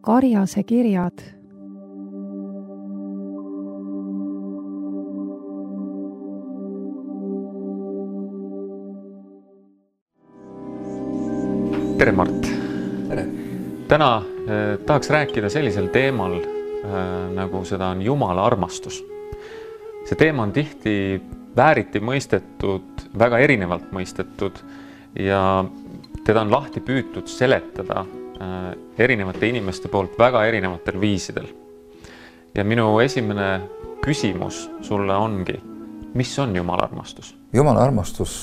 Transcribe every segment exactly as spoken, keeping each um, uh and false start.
Karjase kirjad. Tere Mart! Tere! Täna eh, tahaks rääkida sellisel teemal, eh, nagu seda on Jumala armastus. See teema on tihti vääriti mõistetud, väga erinevalt mõistetud ja teda on lahti püütud seletada eh, erinevate inimeste poolt väga erinevatel viisidel. Ja minu esimene küsimus sulle ongi, mis on Jumala armastus? Jumala armastus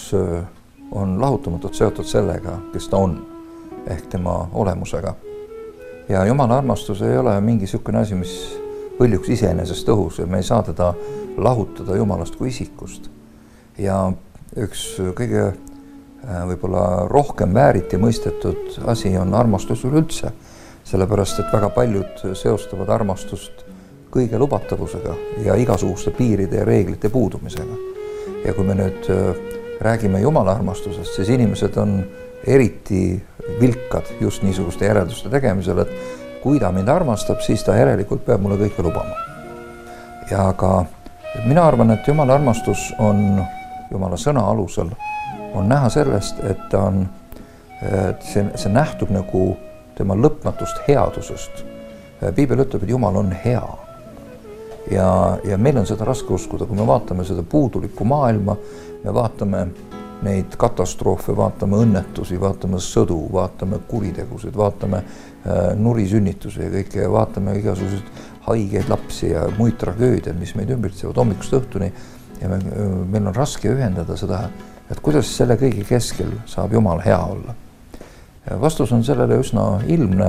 on lahutamatult seotud sellega, kes ta on, ehk tema olemusega. Ja Jumala armastus ei ole mingi niisugune asi, mis hõljuks iseenesest õhus ja me ei saa teda lahutada Jumalast kui isikust. Ja üks kõige võib-olla rohkem vääriti mõistetud asi on armastus üleüldse, sellepärast et väga paljud seostavad armastust kõige lubatavusega ja igasuguste piiride ja reeglite puudumisega. Ja kui me nüüd räägime Jumala armastusest, siis inimesed on eriti vilkad just niisuguste järelduste tegemisel, et kui ta mind armastab, siis ta järelikult peab mulle kõike lubama. Ja aga mina arvan, et Jumala armastus on Jumala sõna alusel, on näha sellest, et ta on, see, see nähtub nagu tema lõpmatust headusest. Piibel ütleb, et Jumal on hea. Ja, ja meil on seda raske uskuda, kui me vaatame seda puudulikku maailma, me vaatame neid katastroofe, vaatame õnnetusi, vaatame sõdu, vaatame kuritegusid, vaatame äh, nurisünnitusi ja kõike, vaatame igasuguseid haigeid lapsi ja muid tragöödiad, mis meid ümbritsevad hommikust õhtuni ja me, meil on raske ühendada seda, et kuidas selle kõigi keskel saab Jumal hea olla. Vastus on sellele üsna ilmne.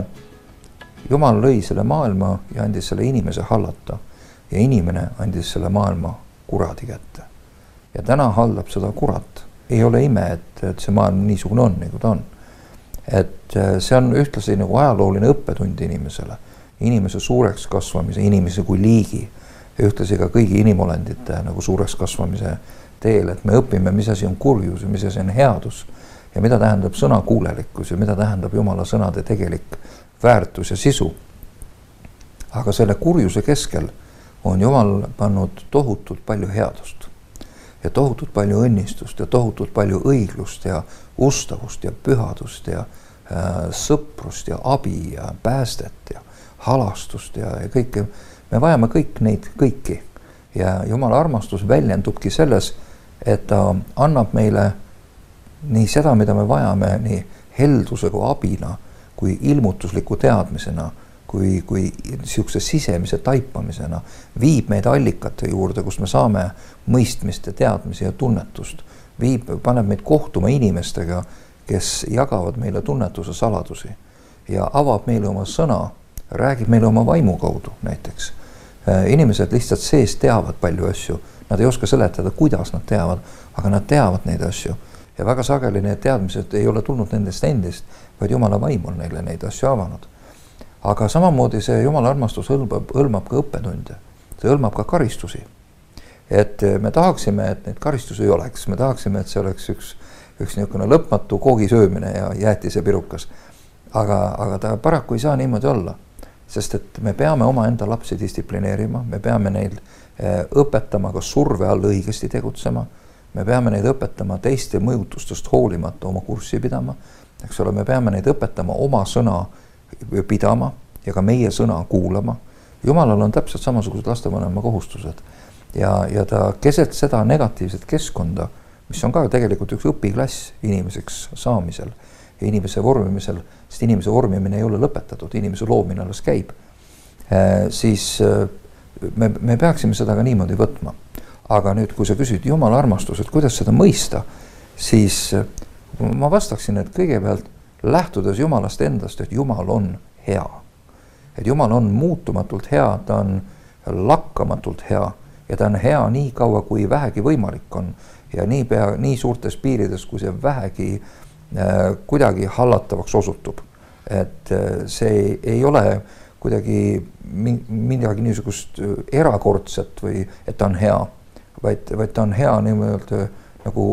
Jumal lõi selle maailma ja andis selle inimese hallata ja inimene andis selle maailma kuradi kätte. Ja täna haldab seda kurat. Ei ole ime, et, et see maailm niisugune on, nagu ta on. Et see on ühtlasi nagu ajalooline õppetund inimesele, inimese suureks kasvamise, inimese kui liigi ja ühtlasi ka kõigi inimolendite nagu suureks kasvamise teel, et me õpime, mis asi on kurjus ja mis asi on headus ja mida tähendab sõnakuulelikkus ja mida tähendab Jumala sõnade tegelik väärtus ja sisu. Aga selle kurjuse keskel on Jumal pannud tohutult palju headust. Ja tohutult palju õnnistust ja tohutult palju õiglust ja ustavust ja pühadust ja äh, sõprust ja abi ja päästet ja halastust ja, ja kõike. Me vajame kõik neid kõiki. Ja Jumala armastus väljendubki selles, et ta annab meile nii seda, mida me vajame, nii helduse kui abina, kui ilmutusliku teadmisena, kui, kui niisuguse sisemise taipamisena, viib meid allikate juurde, kus me saame mõistmist ja teadmisi ja tunnetust. Viib, paneb meid kohtuma inimestega, kes jagavad meile tunnetuse saladusi ja avab meile oma sõna, räägib meile oma vaimu kaudu näiteks. Inimesed lihtsalt sees teavad palju asju, nad ei oska seletada, kuidas nad teavad, aga nad teavad neid asju. Ja väga sageli need teadmised ei ole tulnud nendest endist, vaid Jumala vaim on neile neid asju avanud. Aga samamoodi see Jumala armastus hõlmab, hõlmab ka õppetunde, see hõlmab ka karistusi. Et me tahaksime, et neid karistusi ei oleks, me tahaksime, et see oleks üks, üks niisugune lõpmatu koogisöömine ja jäätise pirukas. Aga, aga ta paraku ei saa niimoodi olla, sest et me peame oma enda lapsi distsiplineerima, me peame neil õpetama ka surve all õigesti tegutsema, me peame neid õpetama teiste mõjutustest hoolimata oma kurssi pidama, eks ole, me peame neid õpetama oma sõna pidama ja ka meie sõna kuulama. Jumalal on täpselt samasugused lastevanema kohustused ja, ja ta keset seda negatiivset keskkonda, mis on ka tegelikult üks õpiklass inimeseks saamisel ja inimese vormimisel, sest inimese vormimine ei ole lõpetatud, inimese loomine alles käib, siis me, me peaksime seda ka niimoodi võtma. Aga nüüd, kui sa küsid Jumala armastus, et kuidas seda mõista, siis ma vastaksin, et kõigepealt lähtudes Jumalast endast, et Jumal on hea. Et Jumal on muutumatult hea, ta on lakkamatult hea ja ta on hea nii kaua, kui vähegi võimalik on ja nii, pea, nii suurtes piirides, kui see vähegi äh, kuidagi hallatavaks osutub. Et äh, see ei, ei ole kuidagi midagi niisugust erakordset või et ta on hea, vaid, vaid ta on hea nii-öelda nagu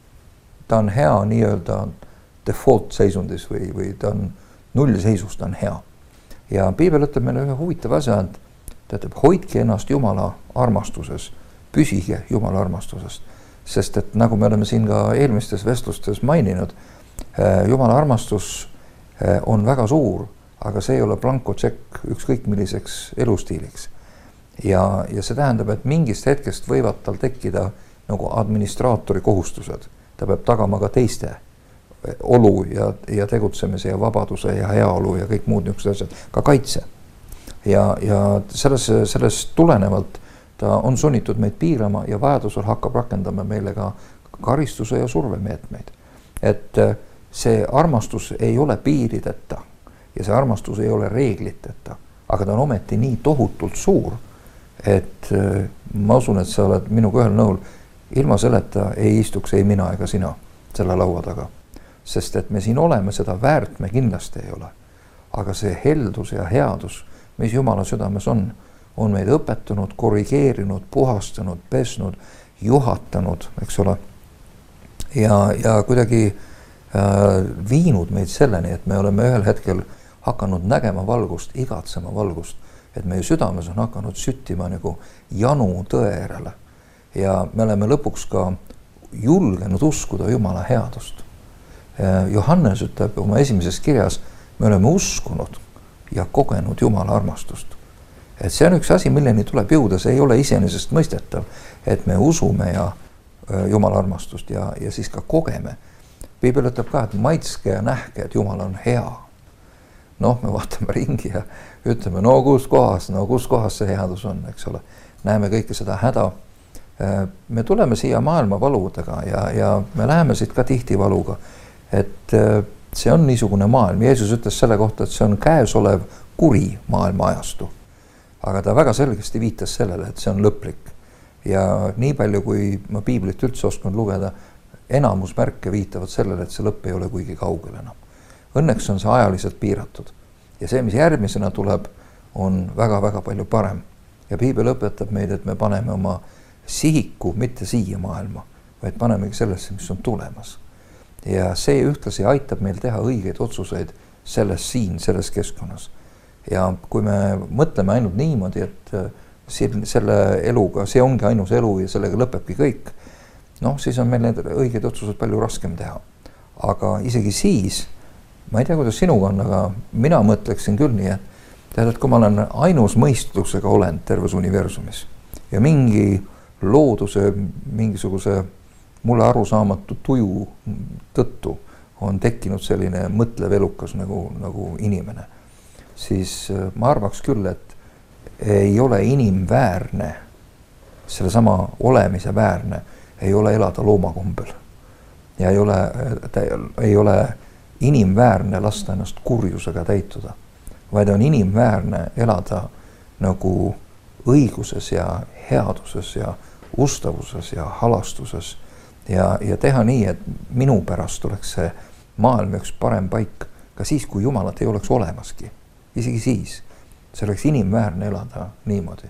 ta on hea nii-öelda default seisundis või, või ta on nullseisus, ta on hea. ja piibel ütleb meile ühe huvitav asja, et tähendab, hoidke ennast Jumala armastuses, püsige Jumala armastusest. Sest et nagu me oleme siin ka eelmistes vestlustes maininud, Jumala armastus on väga suur, aga see ei ole blankotšekk ükskõik milliseks elustiiliks. Ja, ja see tähendab, et mingist hetkest võivad tal tekkida nagu administraatori kohustused. Ta peab tagama ka teiste olu ja, ja tegutsemise ja vabaduse ja heaolu ja kõik muud niisugused asjad, ka kaitse. Ja, ja selles, sellest tulenevalt ta on sunnitud meid piirama ja vajadusel hakkab rakendama meile ka karistuse ja survemeetmeid. Et see armastus ei ole piirideta ja see armastus ei ole reegliteta, aga ta on ometi nii tohutult suur, et ma usun, et sa oled minuga ühel nõul, ilma selleta ei istuks ei mina ega sina selle laua taga. Sest et me siin oleme, seda väärt me kindlasti ei ole. Aga see heldus ja headus, mis Jumala südames on, on meid õpetanud, korrigeerinud, puhastanud, pesnud, juhatanud, eks ole. Ja, ja kuidagi äh, viinud meid selleni, et me oleme ühel hetkel hakanud nägema valgust, igatsema valgust, et meie südames on hakanud süttima nagu janu tõe järele. Ja me oleme lõpuks ka julgenud uskuda Jumala headust. Johannes ütleb oma esimeses kirjas, me oleme uskunud ja kogenud Jumala armastust. Et see on üks asi, milleni tuleb jõuda, see ei ole iseenesest mõistetav, et me usume ja Jumala armastust ja, ja siis ka kogeme. Piibel ütleb ka, et maitske ja nähke, et Jumal on hea. Noh, me vaatame ringi ja ütleme, no kus kohas, no kus kohas see headus on, eks ole. Näeme kõike seda häda. Me tuleme siia maailma valudega ja, ja me läheme siit ka tihti valuga. Et see on niisugune maailm. Jeesus ütles selle kohta, et see on käesolev kuri maailma ajastu. Aga ta väga selgesti viitas sellele, et see on lõplik. Ja nii palju, kui ma piiblit üldse oskan lugeda, enamus märke viitavad sellele, et see lõpp ei ole kuigi kaugel enam. Õnneks on see ajaliselt piiratud. Ja see, mis järgmisena tuleb, on väga-väga palju parem. Ja piibel õpetab meid, et me paneme oma sihiku mitte siia maailma, vaid panemegi sellesse, mis on tulemas. Ja see ühtlasi aitab meil teha õigeid otsuseid selles siin, selles keskkonnas. Ja kui me mõtleme ainult niimoodi, et selle eluga, see ongi ainus elu ja sellega lõpebki kõik, noh, siis on meil need õigeid otsused palju raskem teha. Aga isegi siis, ma ei tea, kuidas sinuga on, aga mina mõtleksin küll nii, et tead, et kui ma olen ainus mõistlusega olend terves universumis ja mingi looduse, mingisuguse mulle arusaamatu tuju tõttu on tekkinud selline mõtlev elukas nagu, nagu inimene, siis ma arvaks küll, et ei ole inimväärne, selle sama olemise väärne, ei ole elada loomakombel. Ja ei ole, ei ole inimväärne lasta ennast kurjusega täituda, vaid on inimväärne elada nagu õiguses ja headuses ja ustavuses ja halastuses ja, ja teha nii, et minu pärast oleks see maailm üks parem paik, ka siis, kui Jumalat ei oleks olemaski. Isegi siis, see oleks inimväärne elada niimoodi.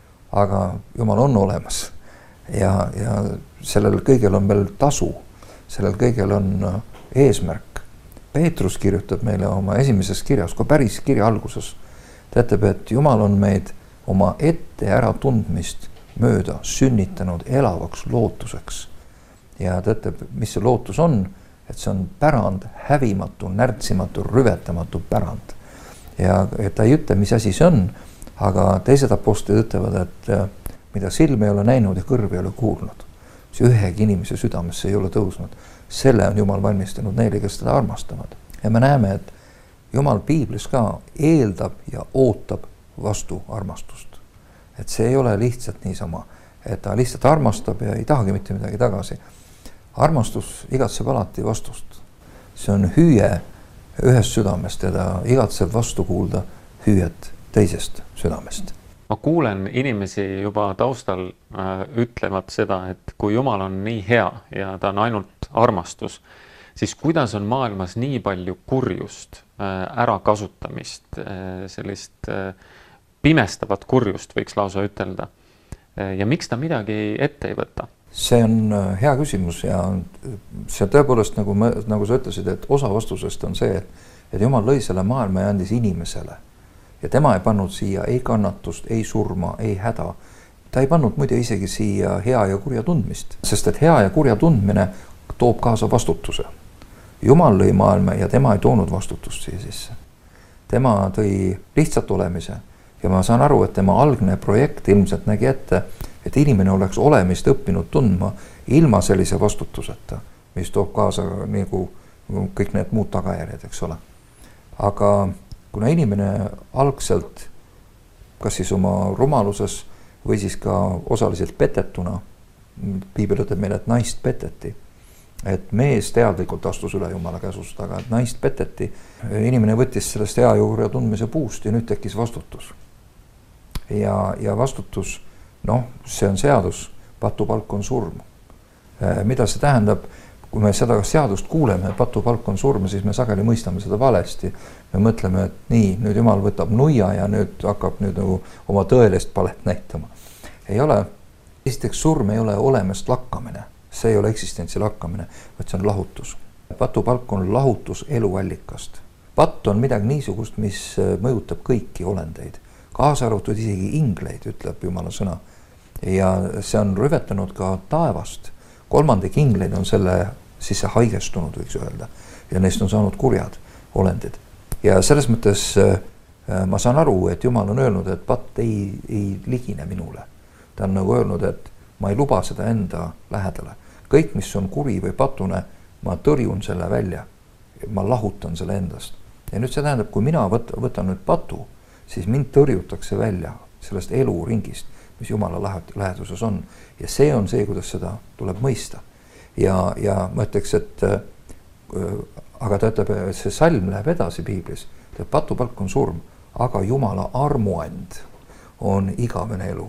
Aga Jumal on olemas ja, ja sellel kõigel on veel tasu, sellel kõigel on eesmärk. Peetrus kirjutab meile oma esimeses kirjas, kui päris kirja alguses, ta ütleb, et Jumal on meid oma ette ära tundmist mööda sünnitanud elavaks lootuseks. Ja ta ütleb, mis see lootus on, et see on pärand, hävimatu, närtsimatu, rüvetamatu pärand. Ja ta ei ütle, mis asi see on, aga teised apostlid ütlevad, et mida silm ei ole näinud ja kõrv ei ole kuulnud, see ühegi inimese südamesse ei ole tõusnud. Selle on Jumal valmistanud neile, kes teda armastavad. Ja me näeme, et Jumal piiblis ka eeldab ja ootab vastu armastust. Et see ei ole lihtsalt niisama, et ta lihtsalt armastab ja ei tahagi mitte midagi tagasi. Armastus igatseb alati vastust. See on hüüe ühest südamest ja ta igatseb vastu kuulda hüüet teisest südamest. Ma kuulen inimesi juba taustal äh, ütlevad seda, et kui Jumal on nii hea ja ta on ainult armastus, siis kuidas on maailmas nii palju kurjust, äh, ärakasutamist, äh, sellist äh, pimestavat kurjust, võiks lausa ütelda. Äh, ja miks ta midagi ette ei võta? See on hea küsimus ja see tõepoolest, nagu, nagu sa ütlesid, et osa vastusest on see, et, et Jumal lõi selle maailma ja andis inimesele ja tema ei pannud siia ei kannatust, ei surma, ei häda. Ta ei pannud muide isegi siia hea ja kurja tundmist, sest et hea ja kurja tundmine toob kaasa vastutuse. Jumal lõi maailma ja tema ei toonud vastutust siia sisse. Tema tõi lihtsalt olemise ja ma saan aru, et tema algne projekt ilmselt nägi ette, et inimene oleks olemist õppinud tundma ilma sellise vastutuseta, mis toob kaasa nagu kõik need muud tagajärjed, eks ole. Aga kuna inimene algselt, kas siis oma rumaluses või siis ka osaliselt petetuna, piibel ütleb meile, et naist peteti, et mees teadlikult astus üle Jumala käsust, aga et naist peteti, inimene võttis sellest hea juurde tundmise puust ja nüüd tekkis vastutus. Ja, ja vastutus, noh, see on seadus, patupalk on surm. Mida see tähendab? Kui me seda seadust kuuleme, patupalk on surm, siis me sageli mõistame seda valesti. Me mõtleme, et nii, nüüd Jumal võtab nuia ja nüüd hakkab nüüd nagu oma tõelist palet näitama. Ei ole, esiteks surm ei ole olemast lakkamine, see ei ole eksistentsi lakkamine, vaid see on lahutus. Patupalk on lahutus eluallikast. Patt on midagi niisugust, mis mõjutab kõiki olendeid, kaasa arvatud isegi ingleid, ütleb Jumala sõna. Ja see on rüvetanud ka taevast. Kolmandik ingleid on selle sisse haigestunud, võiks öelda, ja neist on saanud kurjad olendid. Ja selles mõttes ma saan aru, et Jumal on öelnud, et patt ei, ei ligine minule. Ta on nagu öelnud, et ma ei luba seda enda lähedale. Kõik, mis on kuri või patune, ma tõrjun selle välja. Ma lahutan selle endast. Ja nüüd see tähendab, kui mina võt, võtan nüüd patu, siis mind tõrjutakse välja sellest eluringist, mis Jumala läheduses on. Ja see on see, kuidas seda tuleb mõista. Ja, ja ma ütleks, et aga ta ütleb, see salm läheb edasi piiblis. Patupalk on surm, aga Jumala armuand on igavene elu.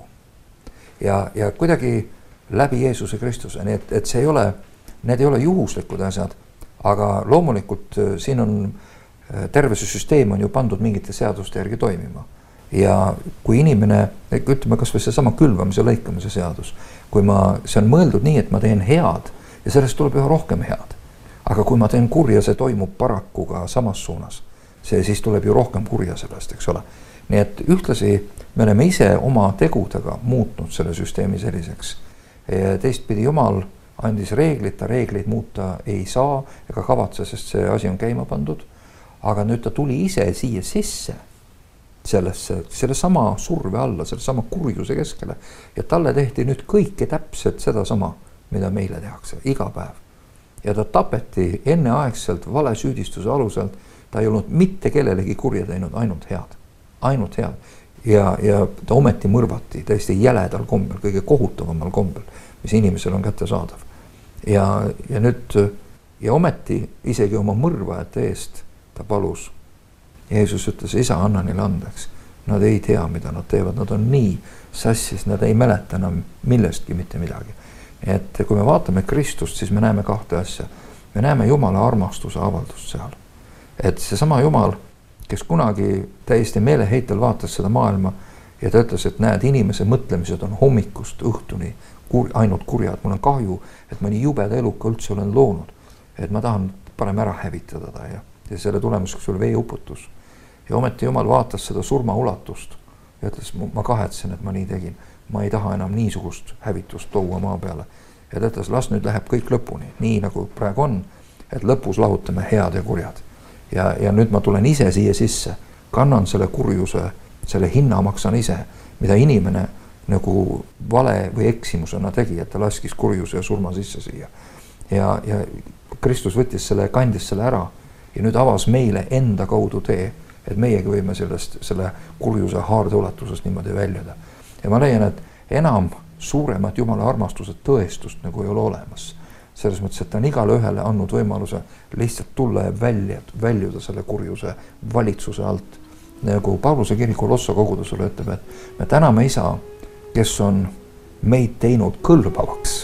Ja, ja kuidagi läbi Jeesuse Kristuse, nii et, et see ei ole, need ei ole juhuslikud asjad, aga loomulikult siin on terve see süsteem on ju pandud mingite seaduste järgi toimima. Ja kui inimene, ütleme kas või see sama külvamise ja lõikamise seadus, kui ma, see on mõeldud nii, et ma teen head ja sellest tuleb üha rohkem head. Aga kui ma teen kurja, see toimub paraku ka samas suunas. See siis tuleb ju rohkem kurja sellest, eks ole. Nii et ühtlasi me oleme ise oma tegudega muutnud selle süsteemi selliseks. Teistpidi Jumal andis reeglid, ta reegleid muuta ei saa ega kavatse, sest see asi on käima pandud. Aga nüüd ta tuli ise siia sisse sellesse, selle sama surve alla, selle sama kurjuse keskele. Ja talle tehti nüüd kõike täpselt seda sama, mida meile tehakse iga päev. Ja ta tapeti enneaegselt vale süüdistuse aluselt, ta ei olnud mitte kellelegi kurja teinud, ainult head. Ainult head. Ja, ja ta ometi mõrvati täiesti jäledal kombel, kõige kohutavamal kombel, mis inimesel on kätte saadav. Ja, ja nüüd, ja ometi isegi oma mõrvajate eest ta palus. Jeesus ütles, isa, anna neile andeks. Nad ei tea, mida nad teevad, nad on nii sassis, nad ei mäleta enam millestki mitte midagi. Et kui me vaatame Kristust, siis me näeme kahte asja. Me näeme Jumala armastuse avaldust seal. Et see sama Jumal, kes kunagi täiesti meeleheitel vaatas seda maailma ja ta ütles, et näed, inimese mõtlemised on hommikust õhtuni kur, ainult kurjad. Mul on kahju, et ma nii jubeda eluka üldse olen loonud. Et ma tahan parem ära hävitada ta ja, ja selle tulemuseks oli veeuputus. Ja ometi Jumal vaatas seda surma ulatust ja ütles, ma kahetsen, et ma nii tegin. Ma ei taha enam niisugust hävitust toua maa peale. Ja ta ütles, las nüüd läheb kõik lõpuni, nii nagu praegu on, et lõpus lahutame head ja kurjad. Ja, ja nüüd ma tulen ise siia sisse, kannan selle kurjuse, selle hinna maksan ise, mida inimene nagu vale või eksimusena tegi, et ta laskis kurjuse ja surma sisse siia. Ja, ja Kristus võttis selle, kandis selle ära ja nüüd avas meile enda kaudu tee, et meiegi võime sellest, selle kurjuse haarde ulatusest niimoodi väljuda. Ja ma leian, et enam suuremat Jumala armastuse tõestust nagu ei ole olemas. Selles mõttes, et ta on igale ühele andnud võimaluse lihtsalt tulla ja välja, väljuda selle kurjuse valitsuse alt. Nagu Pauluse kiriku Losso kogudusele ütleb, et me täname isa, kes on meid teinud kõlbavaks,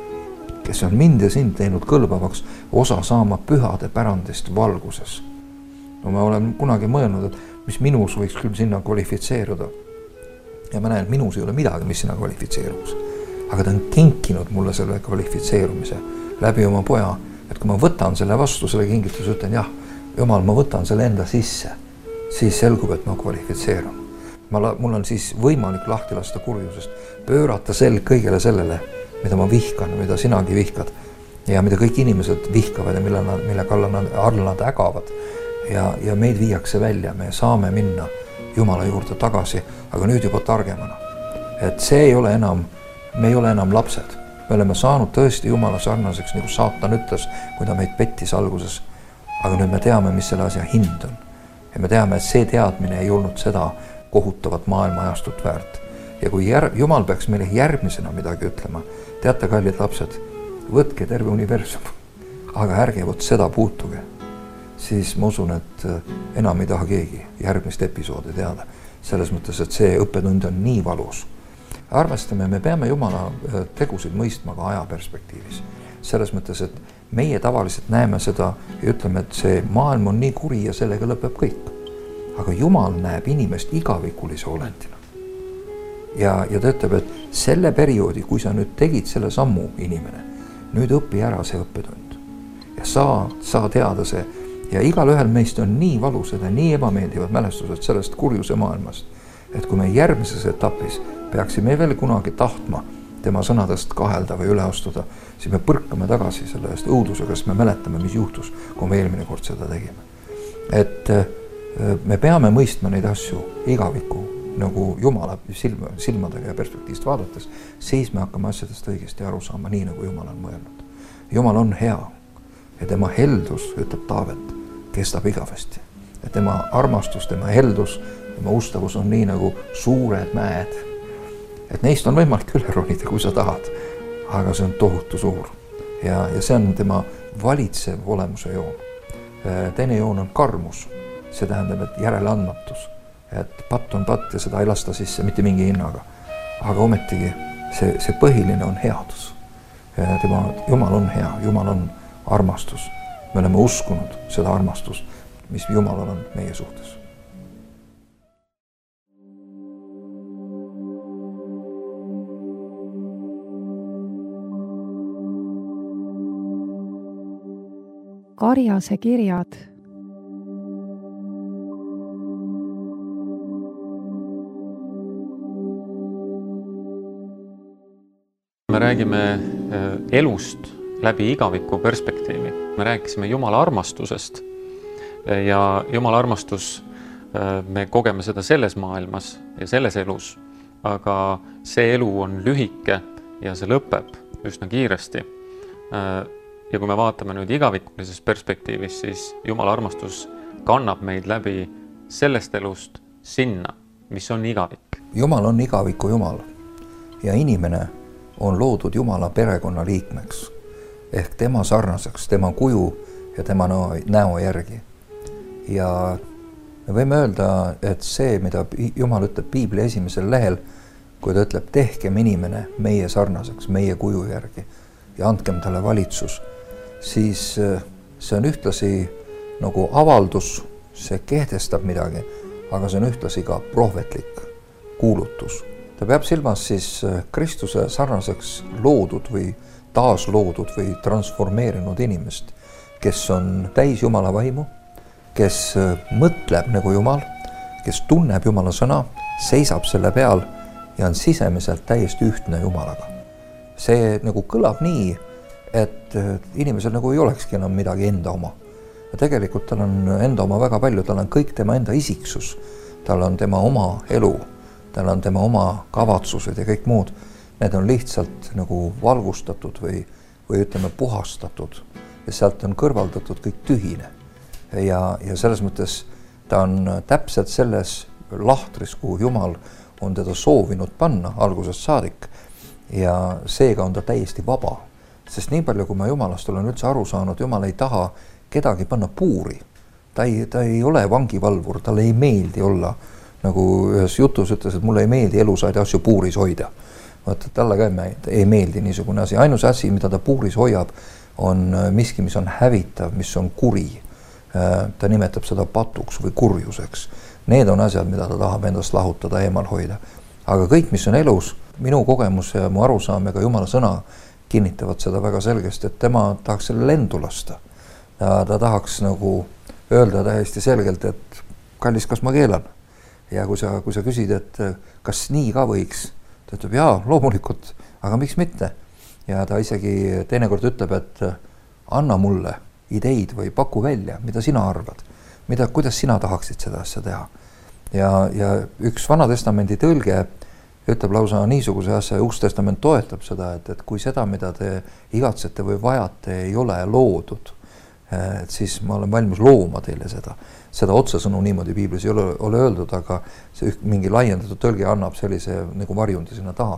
kes on mind ja sind teinud kõlbavaks osa saama pühade pärandist valguses. No ma olen kunagi mõelnud, et mis minus võiks küll sinna kvalifitseeruda. Ja ma näen, et minus ei ole midagi, mis sinna kvalifitseeruks. Aga ta on kinkinud mulle selle kvalifitseerumise läbi oma poja, et kui ma võtan selle vastu, selle kingituse, ütlen jah, Jumal, ma võtan selle enda sisse. siis selgub, et ma kvalifitseerun. Ma, mul on siis võimalik lahti lasta kurjusest, pöörata selg kõigele sellele, mida ma vihkan, mida sinagi vihkad ja mida kõik inimesed vihkavad ja mille, nad, mille kallal nad, alla nad ägavad. Ja, ja meid viiakse välja, me saame minna Jumala juurde tagasi, aga nüüd juba targemana. Et see ei ole enam, me ei ole enam lapsed. Me oleme saanud tõesti Jumala sarnaseks, nagu saatan ütles, kui ta meid pettis alguses. Aga nüüd me teame, mis selle asja hind on. Ja me teame, et see teadmine ei olnud seda kohutavat maailma ajastut väärt. Ja kui jär, Jumal peaks meile järgmisena midagi ütlema, teate, kallid lapsed, võtke terve universum, aga ärge võt seda puutuge, siis ma usun, et enam ei taha keegi järgmist episoodi teada. Selles mõttes, et see õppetund on nii valus. Arvestame, me peame Jumala tegusid mõistma ka aja perspektiivis. Selles mõttes, et meie tavaliselt näeme seda ja ütleme, et see maailm on nii kuri ja sellega lõpeb kõik. Aga Jumal näeb inimest igavikulise olendina. Ja, ja ta ütleb, et selle perioodi, kui sa nüüd tegid selle sammu inimene, nüüd õpi ära see õppetund. Ja saa, saa teada see. Ja igal ühel meist on nii valusad ja nii ebameeldivad mälestused sellest kurjuse maailmast, et kui me järgmises etapis peaksime veel kunagi tahtma tema sõnadest kahelda või üle astuda, siis me põrkame tagasi selle eest õudusega, sest me mäletame, mis juhtus, kui me eelmine kord seda tegime. Et me peame mõistma neid asju igaviku, nagu Jumala silma, silmadega ja perspektiivist vaadates, siis me hakkame asjadest õigesti aru saama, nii nagu Jumal on mõelnud. Jumal on hea ja tema heldus, ütleb Taavet, kestab igavesti. Ja tema armastus, tema heldus, tema ustavus on nii nagu suured mäed. Et neist on võimalik üle ronida, kui sa tahad, aga see on tohutu suur. Ja, ja see on tema valitsev olemuse joon. Teine joon on karmus. See tähendab, et järeleandmatus. Et patt on patt ja seda ei lasta sisse mitte mingi hinnaga. Aga ometigi see, see põhiline on headus. Tema, Jumal on hea, Jumal on armastus. Me oleme uskunud seda armastust, mis Jumalal on meie suhtes. Karjase kirjad. Me räägime elust läbi igaviku perspektiivi. Me rääkisime Jumala armastusest ja Jumala armastus, me kogeme seda selles maailmas ja selles elus, aga see elu on lühike ja see lõpeb üsna kiiresti. Ja kui me vaatame nüüd igavikulises perspektiivis, siis Jumala armastus kannab meid läbi sellest elust sinna, mis on igavik. Jumal on igaviku Jumal ja inimene on loodud Jumala perekonna liikmeks ehk tema sarnaseks, tema kuju ja tema näo järgi. Ja me võime öelda, et see, mida Jumal ütleb Piibli esimesel lehel, kui ta ütleb, tehkem inimene meie sarnaseks, meie kuju järgi ja andkem talle valitsus, siis see on ühtlasi nagu avaldus, see kehtestab midagi, aga see on ühtlasi ka prohvetlik kuulutus. Ta peab silmas siis Kristuse sarnaseks loodud või taasloodud või transformeerinud inimest, kes on täis Jumala vaimu, kes mõtleb nagu Jumal, kes tunneb Jumala sõna, seisab selle peal ja on sisemiselt täiesti ühtne Jumalaga. See nagu kõlab nii, et inimesel nagu ei olekski enam midagi enda oma. Ja tegelikult tal on enda oma väga palju, tal on kõik tema enda isiksus, tal on tema oma elu, tal on tema oma kavatsused ja kõik muud. Need on lihtsalt nagu valgustatud või, või ütleme puhastatud ja sealt on kõrvaldatud kõik tühine. Ja, ja selles mõttes ta on täpselt selles lahtris, kuhu Jumal on teda soovinud panna algusest saadik ja seega on ta täiesti vaba. Sest nii palju, kui ma Jumalast olen üldse aru saanud, Jumal ei taha kedagi panna puuri. Ta ei, ta ei ole vangivalvur, talle ei meeldi olla, nagu ühes jutus ütles, et mulle ei meeldi elusaid asju puuris hoida. Vaata, talle ka ei meeldi niisugune asi. Ainus asi, mida ta puuris hoiab, on miski, mis on hävitav, mis on kuri. Ta nimetab seda patuks või kurjuseks. Need on asjad, mida ta tahab endast lahutada, eemal hoida. Aga kõik, mis on elus, minu kogemus ja mu arusaam ja ka Jumala sõna kinnitavad seda väga selgesti, et tema tahaks selle lendu lasta. Ta, ta tahaks nagu öelda täiesti selgelt, et kallis, kas ma keelan? Ja kui sa, kui sa küsid, et kas nii ka võiks, ta ütleb, jaa, loomulikult, aga miks mitte? Ja ta isegi teinekord ütleb, et anna mulle ideid või paku välja, mida sina arvad, mida, kuidas sina tahaksid seda asja teha. Ja, ja üks Vana Testamendi tõlge ütleb lausa niisuguse asja, Uus Testament toetab seda, et, et kui seda, mida te igatsete või vajate, ei ole loodud, et siis ma olen valmis looma teile seda. Seda otsesõnu niimoodi Piiblis ei ole, ole öeldud, aga see mingi laiendatud tõlge annab sellise nagu varjundi sinna taha.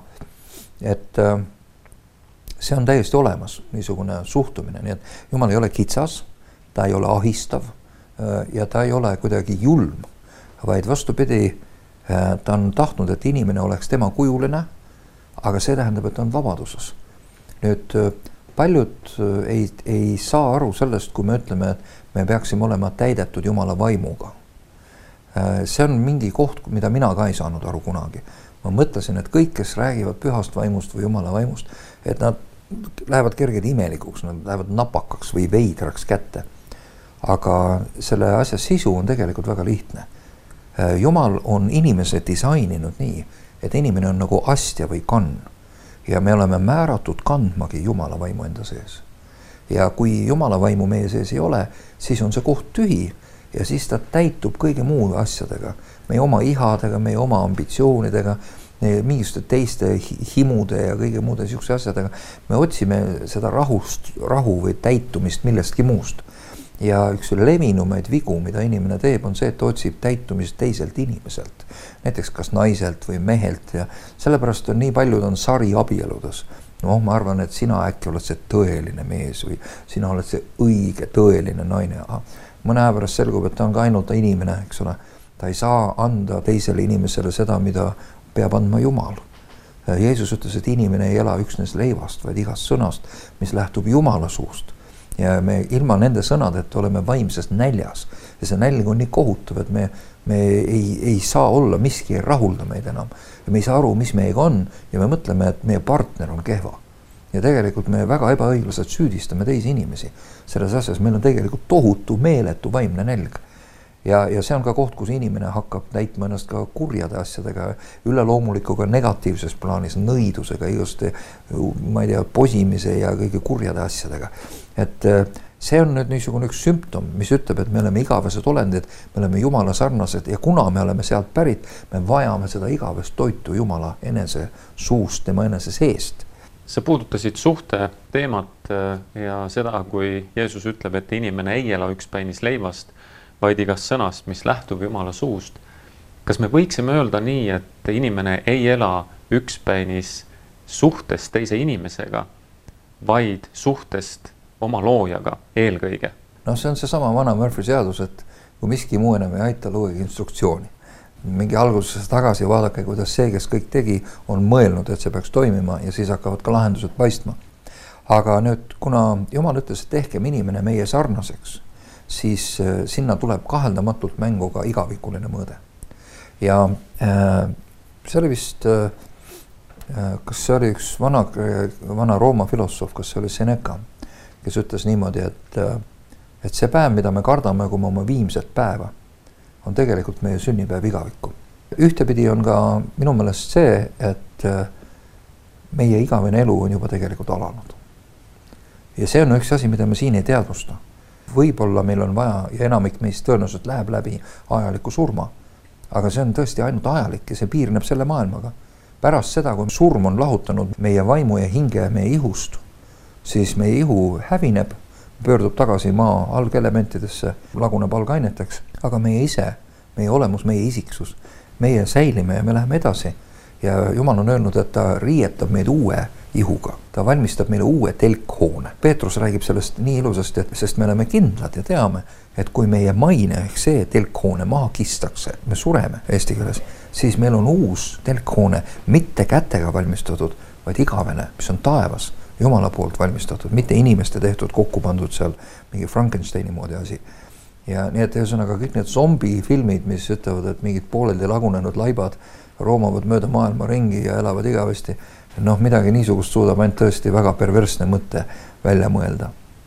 Et see on täiesti olemas, niisugune suhtumine, nii et Jumal ei ole kitsas, ta ei ole ahistav ja ta ei ole kuidagi julm, vaid vastupidi, ta on tahtnud, et inimene oleks tema kujuline, aga see tähendab, et ta on vabaduses. Nüüd paljud ei, ei saa aru sellest, kui me ütleme, et me peaksime olema täidetud Jumala vaimuga. See on mingi koht, mida mina ka ei saanud aru kunagi. Ma mõtlesin, et kõik, kes räägivad pühast vaimust või Jumala vaimust, et nad lähevad kerged imelikuks, nad lähevad napakaks või veidraks kätte. Aga selle asja sisu on tegelikult väga lihtne. Jumal on inimese disaininud nii, et inimene on nagu astja või kann. Ja me oleme määratud kandmagi Jumala vaimu enda sees. Ja kui Jumala vaimu meie sees ei ole, siis on see koht tühi ja siis ta täitub kõige muu asjadega. Meie oma ihadega, meie oma ambitsioonidega, mingiste teiste himude ja kõige muude siukse asjadega. Me otsime seda rahust, rahu või täitumist millestki muust. Ja üks levinumaid vigu, mida inimene teeb, on see, et otsib täitumist teiselt inimeselt. Näiteks kas naiselt või mehelt ja sellepärast on nii paljud on sari abieludes. No ma arvan, et sina äkki oled see tõeline mees või sina oled see õige tõeline naine. Mõne aja pärast selgub, et ta on ka ainult inimene, eks ole. Ta ei saa anda teisele inimesele seda, mida peab andma Jumal. Jeesus ütles, et inimene ei ela üksnes leivast, vaid igast sõnast, mis lähtub Jumala suust. Ja me ilma nende sõnadeta oleme vaimses näljas. Ja see nälg on nii kohutav, et me, me ei, ei saa olla, miski ei rahulda meid enam. Ja me ei saa aru, mis meiega on ja me mõtleme, et meie partner on kehva. Ja tegelikult me väga ebaõiglaselt süüdistame teisi inimesi. Selles asjas meil on tegelikult tohutu meeletu vaimne nälg. Ja, ja see on ka koht, kus inimene hakkab täitma ennast ka kurjade asjadega, üleloomulikuga negatiivses plaanis, nõidusega, ilusti, ma ei tea, posimise ja kõige kurjade asjadega. Et see on nüüd niisugune üks sümptom, mis ütleb, et me oleme igavesed olendid, me oleme Jumala sarnased ja kuna me oleme sealt pärit, me vajame seda igavest toitu Jumala enese suust, tema enese seest. Sa puudutasid suhte teemat ja seda, kui Jeesus ütleb, et inimene ei ela ükspäinis leivast, vaid igast sõnast, mis lähtub Jumala suust. Kas me võiksime öelda nii, et inimene ei ela ükspäinis suhtest teise inimesega, vaid suhtest oma loojaga eelkõige? No see on see sama vana Murphy seadus, et kui miski muu enam ei aita, lugege instruktsiooni. Mingi alguses tagasi vaadake, kuidas see, kes kõik tegi, on mõelnud, et see peaks toimima ja siis hakkavad ka lahendused paistma. Aga nüüd, kuna Jumal ütles, et tehkem inimene meie sarnaseks, siis sinna tuleb kaheldamatult mängu ka igavikuline mõõde. Ja äh, see oli vist, äh, kas see oli üks vana, vana Rooma filosoof, kas see oli Seneca, kes ütles niimoodi, et, et see päev, mida me kardame, kui me oma viimset päeva, on tegelikult meie sünnipäev igavikku. Ühtepidi on ka minu meelest see, et meie igavene elu on juba tegelikult alanud. Ja see on üks asi, mida me siin ei teadvusta. Võib-olla meil on vaja ja enamik meist tõenäoliselt läheb läbi ajaliku surma, aga see on tõesti ainult ajalik ja see piirneb selle maailmaga. Pärast seda, kui surm on lahutanud meie vaimu ja hinge ja meie ihust, siis meie ihu hävineb, pöördub tagasi maa algelementidesse, laguneb algaineteks, aga meie ise, meie olemus, meie isiksus, meie säilime ja me läheme edasi. Ja Jumal on öelnud, et ta riietab meid uue ihuga. Ta valmistab meile uue telkhoone. Peetrus räägib sellest nii ilusasti, et sest me oleme kindlad ja teame, et kui meie maine ehk see telkhoone maha kistakse, me sureme eesti keeles, siis meil on uus telkhoone, mitte kätega valmistatud, vaid igavene, mis on taevas, Jumala poolt valmistatud, mitte inimeste tehtud kokku pandud seal mingi Frankensteini moodi asi. Ja nii et ühesõnaga kõik need zombifilmid, mis ütlevad, et mingid pooleldi lagunenud laibad roomavad mööda maailma ringi ja elavad igavesti, noh midagi niisugust suudab ainult tõesti väga perversne mõtte välja mõelda.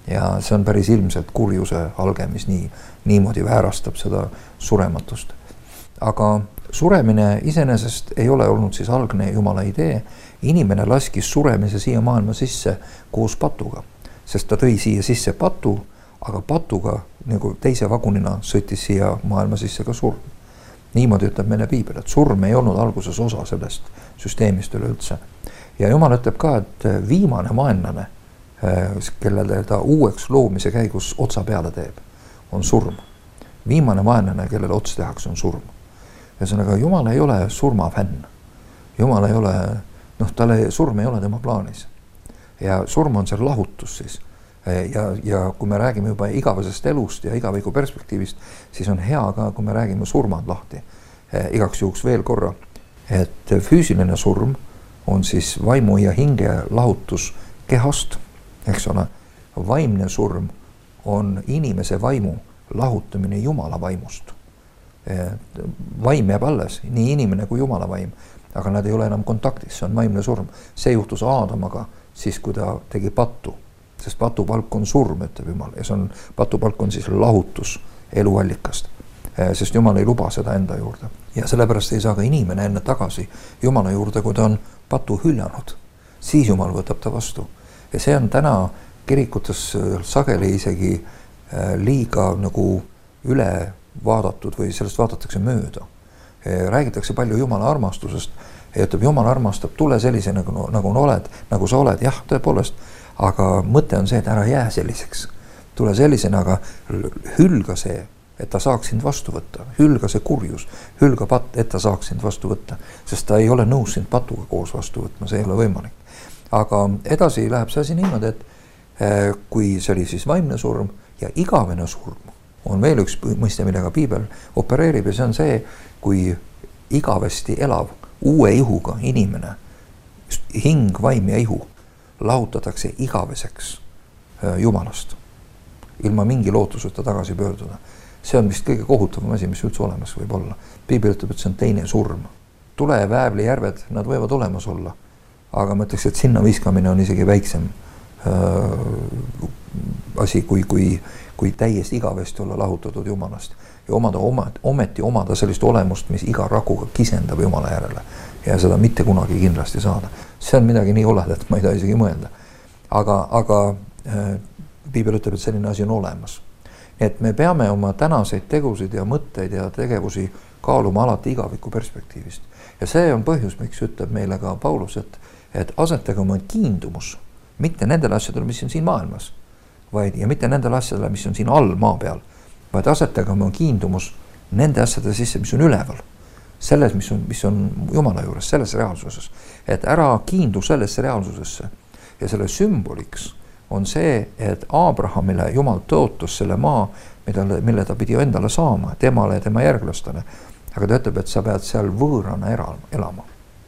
ja see on päris ilmselt kurjuse alge, mis nii, niimoodi väärastab seda surematust. Aga suremine iseenesest ei ole olnud siis algne Jumala idee. Inimene laskis suremise siia maailma sisse koos patuga, sest ta tõi siia sisse patu, aga patuga nagu teise vagunina sõitis siia maailma sisse ka surm. Niimoodi ütleb meile piibel, et surm ei olnud alguses osa sellest süsteemist üleüldse. Ja Jumal ütleb ka, et viimane vaenlane, kellele ta uueks loomise käigus otsa peale teeb, on surm. Viimane vaenlane, kellele ots tehakse, on surm. Ühesõnaga, Jumal ei ole surmafänn. Jumal ei ole, noh, talle surm ei ole tema plaanis. Ja surm on see lahutus siis. Ja, ja kui me räägime juba igavesest elust ja igaviku perspektiivist, siis on hea ka, kui me räägime surmad lahti. Igaks juhuks veel korra, et füüsiline surm on siis vaimu ja hinge lahutus kehast, eks ole. Vaimne surm on inimese vaimu lahutamine Jumala vaimust. Vaim jääb alles, nii inimene kui Jumala vaim, aga nad ei ole enam kontaktis, see on vaimne surm. See juhtus Aadamaga siis, kui ta tegi pattu, sest patupalk on surm, ütleb Jumal, ja see on, patupalk on siis lahutus eluallikast, sest Jumal ei luba seda enda juurde. Ja sellepärast ei saa ka inimene enne tagasi Jumala juurde, kui ta on patu hüljanud. Siis Jumal võtab ta vastu. Ja see on täna kirikutes sageli isegi liiga nagu üle vaadatud või sellest vaadatakse mööda. Räägitakse palju Jumala armastusest ja ütleb, Jumal armastab, tule sellise nagu, nagu oled, nagu sa oled, jah, tõepoolest, aga mõte on see, et ära jää selliseks. Tule sellisena, aga hülga see, et ta saaks sind vastu võtta. Hülga see kurjus, hülga patt, et ta saaks sind vastu võtta, sest ta ei ole nõus sind patuga koos vastu võtma, see ei ole võimalik. Aga edasi läheb see asi niimoodi, et kui see oli siis vaimne surm ja igavene surm, on veel üks mõiste, millega piibel opereerib ja see on see, kui igavesti elav uue ihuga inimene, hing, vaim ja ihu, lahutatakse igaveseks Jumalast, ilma mingi lootuseta tagasi pöörduda. See on vist kõige kohutavam asi, mis üldse olemas võib olla. Piibel ütleb, et see on teine surm. Tule ja väävli järved, nad võivad olemas olla, aga ma ütleks, et sinna viskamine on isegi väiksem äh, asi, kui, kui kui täiesti igavesti olla lahutatud Jumalast ja omada, ometi omada sellist olemust, mis iga rakuga kisendab Jumala järele ja seda mitte kunagi kindlasti saada. See on midagi nii oledat, ma ei taha isegi mõelda. Aga, aga äh, piibel ütleb, et selline asi on olemas. Et me peame oma tänaseid tegusid ja mõtteid ja tegevusi kaaluma alati igaviku perspektiivist. Ja see on põhjus, miks ütleb meile ka Paulus, et, et asetage oma kiindumus mitte nendele asjadele, mis on siin maailmas, vaid ja mitte nendele asjadele, mis on siin all maa peal, vaid asetage oma kiindumus nende asjade sisse, mis on üleval. Selles, mis on, mis on Jumala juures, selles reaalsuses. Et ära kiindu sellesse reaalsusesse. Ja selle sümboliks on see, et Abrahamile Jumal tõotus selle maa, mille, mille ta pidi endale saama, temale ja tema järglastele. Aga ta ütleb, et sa pead seal võõrana elama.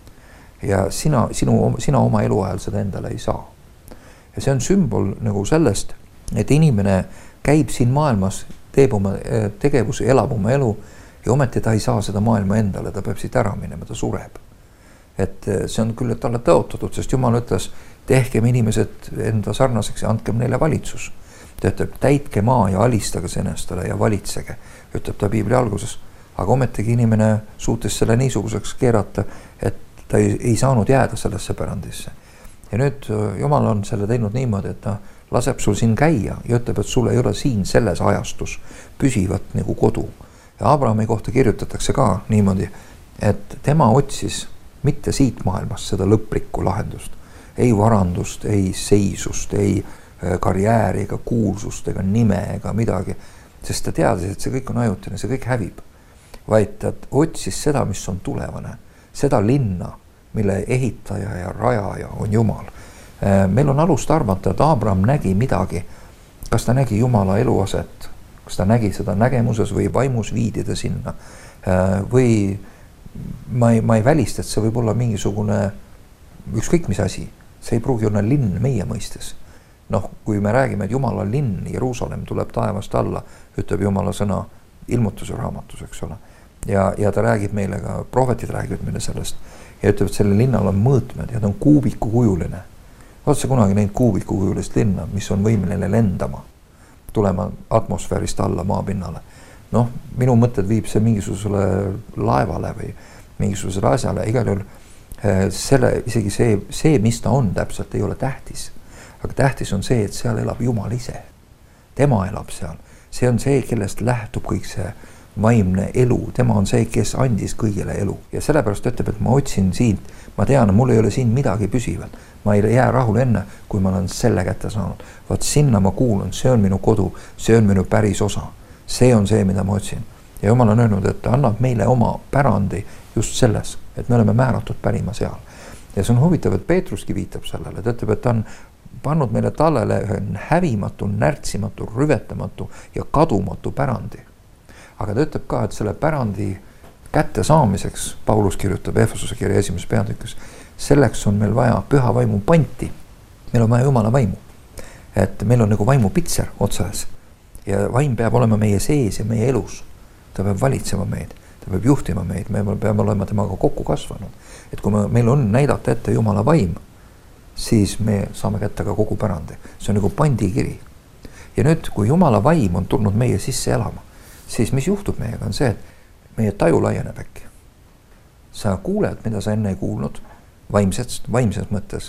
Ja sina, sinu, sina oma eluajal seda endale ei saa. Ja see on sümbol nagu sellest, et inimene käib siin maailmas, teeb oma tegevusi, elab oma elu ja ometi ta ei saa seda maailma endale, ta peab siit ära minema, ta sureb. Et see on küll talle tõotatud, sest Jumal ütles, tehkem inimesed enda sarnaseks ja andkem neile valitsus. Ta ütleb, täitke maa ja alistage senestele ja valitsege, ütleb ta piibli alguses. Aga ometigi inimene suutis selle niisuguseks keerata, et ta ei, ei saanud jääda sellesse pärandisse. Ja nüüd Jumal on selle teinud niimoodi, et ta laseb sul siin käia ja ütleb, et sul ei ole siin selles ajastus püsivat nagu kodu. Ja Abrahami kohta kirjutatakse ka niimoodi, et tema otsis mitte siit maailmast seda lõplikku lahendust. Ei varandust, ei seisust, ei karjääri ega kuulsust ega nime ega midagi. Sest ta teadis, et see kõik on ajutine, see kõik hävib. Vaid ta otsis seda, mis on tulevane. Seda linna, mille ehitaja ja rajaja on Jumal. Meil on alust arvata, et Abraham nägi midagi, kas ta nägi Jumala eluaset, kas ta nägi seda nägemuses või vaimus viidida sinna. Või ma ei, ma ei välista, et see võib olla mingisugune ükskõik mis asi. See ei pruugi olla linn meie mõistes. Noh, kui me räägime, et Jumala linn, Jeruusalemm tuleb taevast alla, ütleb Jumala sõna ilmutuse raamatus, eks ole. Ja, ja ta räägib meile ka, prohvetid räägivad meile sellest ja ütleb, et selle linnal on mõõtmed ja ta on kuubiku kujuline. oled sa kunagi näinud kuubikukujulist linna, mis on võimeline lendama, tulema atmosfäärist alla maapinnale? Noh, minu mõtted viib see mingisugusele laevale või mingisugusele asjale, igal juhul selle, isegi see, see, mis ta on täpselt, ei ole tähtis. Aga tähtis on see, et seal elab Jumal ise. Tema elab seal. See on see, kellest lähtub kõik see vaimne elu. Tema on see, kes andis kõigile elu. Ja sellepärast ütleb, et ma otsin siit, ma tean, mul ei ole siin midagi püsivat. Ma ei jää rahul enne, kui ma olen selle kätte saanud. Vaat sinna ma kuulun, see on minu kodu, see on minu päris osa. See on see, mida ma otsin. Ja Jumal on öelnud, et ta annab meile oma pärandi just selles, et me oleme määratud pärima seal. Ja see on huvitav, et Peetruski viitab sellele, ta ütleb, et ta on pannud meile tallele hävimatu, närtsimatu, rüvetamatu ja kadumatu pärandi. Aga ta ütleb ka, et selle pärandi kätte saamiseks, Paulus kirjutab Efesuse kirja esimeses peatükis, selleks on meil vaja püha vaimu panti. Meil on vaja Jumala vaimu. Et meil on nagu vaimu pitser otsas. Ja vaim peab olema meie sees ja meie elus. Ta peab valitsema meid, ta peab juhtima meid, me peame olema temaga kokku kasvanud. Et kui me, meil on näidata ette Jumala vaim, siis me saame kätte ka kogu pärandi. See on nagu pandikiri. Ja nüüd, kui Jumala vaim on tulnud meie sisse elama, siis mis juhtub meiega on see, et meie taju laieneb äkki. Sa kuuled, mida sa enne ei kuulnud, vaimses, vaimses mõttes.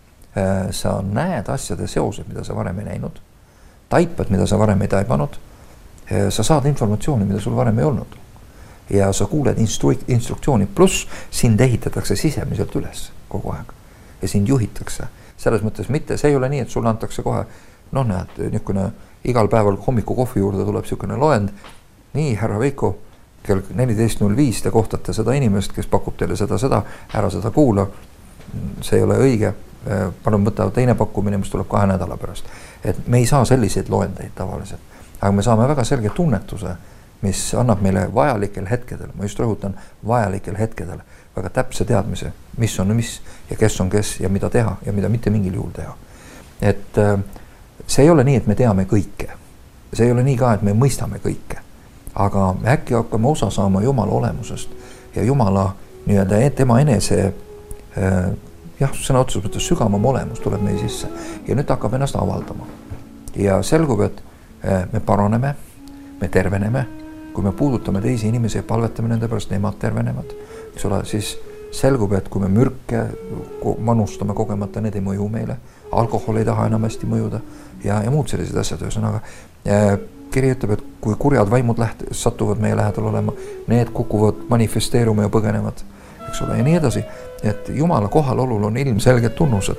Sa näed asjade seosed, mida sa varem ei näinud. Taipad, mida sa varem ei taipanud. Sa saad informatsiooni, mida sul varem ei olnud. Ja sa kuuled instru- instruktsiooni, pluss sind ehitatakse sisemiselt üles kogu aeg. Ja sind juhitakse. Selles mõttes mitte, see ei ole nii, et sulle antakse kohe, noh näed, niisugune igal päeval hommiku kohvi juurde tuleb niisugune loend. Nii, härra Veiko, kell neliteist null viis te kohtate seda inimest, kes pakub teile seda, seda, ära seda kuula. See ei ole õige. Palun võtta teine pakkumine, mis tuleb kahe nädala pärast. Et me ei saa selliseid loendeid tavaliselt. Aga me saame väga selge tunnetuse, mis annab meile vajalikel hetkedel, ma just rõhutan, vajalikel hetkedel, väga täpse teadmise, mis on mis ja kes on kes ja mida teha ja mida mitte mingil juhul teha. Et see ei ole nii, et me teame kõike. See ei ole nii ka, et me mõistame kõike. Aga me äkki hakkame osa saama Jumala olemusest ja Jumala nii-öelda tema enese jah, sõna otsus mõttes sügavam olemus tuleb meie sisse ja nüüd hakkab ennast avaldama. Ja selgub, et me paraneme, me terveneme, kui me puudutame teisi inimesi ja palvetame nende pärast, nemad tervenevad, eks ole, siis selgub, et kui me mürke manustame kogemata, need ei mõju meile, alkohol ei taha enam hästi mõjuda ja, ja muud sellised asjad, ühesõnaga. Kiri ütleb, et kui kurjad vaimud läht, satuvad meie lähedal olema, need kukuvad manifesteeruma ja põgenevad, eks ole, ja nii edasi, et Jumala kohalolul on ilmselged tunnused.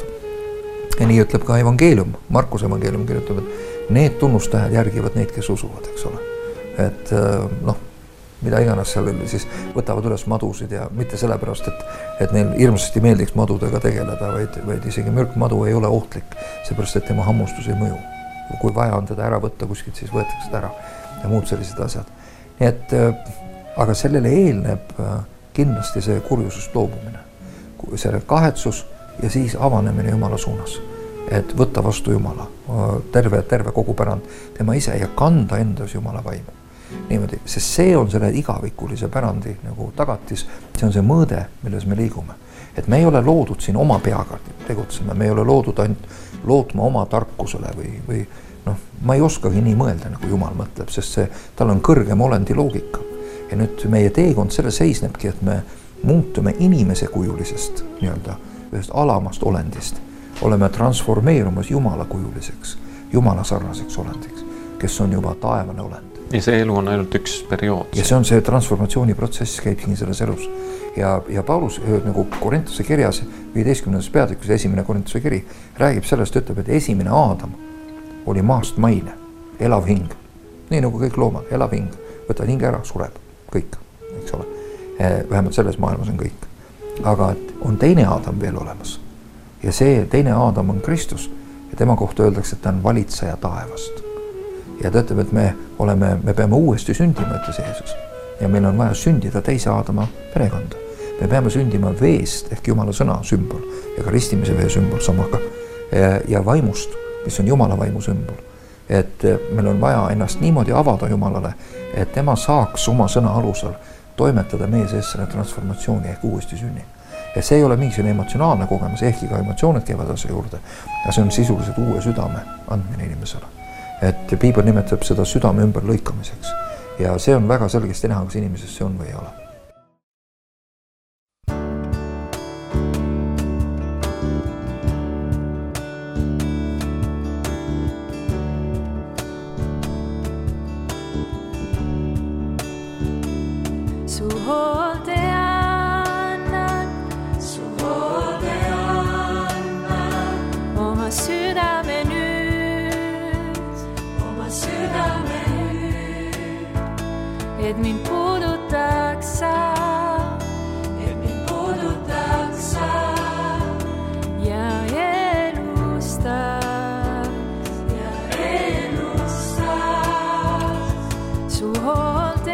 Ja nii ütleb ka evangeelium, Markuse evangeelium kirjutab, et need tunnustähed järgivad neid, kes usuvad, eks ole. Et noh, mida iganes seal siis võtavad üles madusid ja mitte sellepärast, et, et neil hirmsasti meeldiks madudega tegeleda, vaid, vaid isegi mürkmadu ei ole ohtlik, seepärast, et tema hammustus ei mõju. Kui vaja on teda ära võtta kuskilt, siis võetakse seda ära ja muud sellised asjad. Nii et, aga sellele eelneb kindlasti see kurjusest loobumine, selle kahetsus ja siis avanemine Jumala suunas, et võtta vastu Jumala, terve, terve kogu pärand tema ise ja kanda endas Jumala vaimu. Niimoodi, sest see on selle igavikulise pärandi nagu tagatis, see on see mõõde, milles me liigume. Et me ei ole loodud siin oma peaga tegutsema, me ei ole loodud ainult lootma oma tarkusele või, või noh, ma ei oskagi nii mõelda, nagu Jumal mõtleb, sest see, tal on kõrgem olendi loogika. Ja nüüd meie teekond selle seisnebki, et me muutume inimese kujulisest, nii-öelda, ühest alamast olendist. Oleme transformeerumas Jumala kujuliseks, Jumala sarnaseks olendiks, kes on juba taevane olend. Ja see elu on ainult üks periood. Ja see on see transformatsiooniprotsess, käibki selles elus. Ja, ja Paulus nagu Korintuse kirjas viieteistkümnendas peatükis, esimene Korintuse kiri, räägib sellest, ütleb, et esimene Aadam oli maast maine, elav hing. Nii nagu kõik loomad, elav hing. Võtad hing ära, sureb. Kõik, eks ole. Vähemalt selles maailmas on kõik. Aga on teine Aadam veel olemas. Ja see teine Aadam on Kristus. Ja tema kohta öeldakse, et ta on valitseja taevast. Ja ta ütleb, et me, oleme, me peame uuesti sündima, ütles Jeesus. Ja meil on vaja sündida teise Aadama perekonda. Me peame sündima veest ehk Jumala sõna sümbol ja ka ristimise vee sümbol samaga ja, ja vaimust, mis on Jumala vaimu sümbol. Et meil on vaja ennast niimoodi avada Jumalale, et tema saaks oma sõna alusel toimetada meie sees selle transformatsiooni ehk uuesti sünni. et see ei ole mingisugune emotsionaalne kogemus, ehkki ka emotsioonid käivad asja juurde, ja see on sisuliselt uue südame andmine inimesele. Et Piibel nimetab seda südame ümber lõikamiseks ja see on väga selgesti näha, kas inimeses see on või ei ole. Su hoolde annan, su hoolde annan, oma südame nüüd, oma südame nüüd, et mind puudutaks sa, et mind puudutaks sa ja elustaks, ja elustaks su hoolde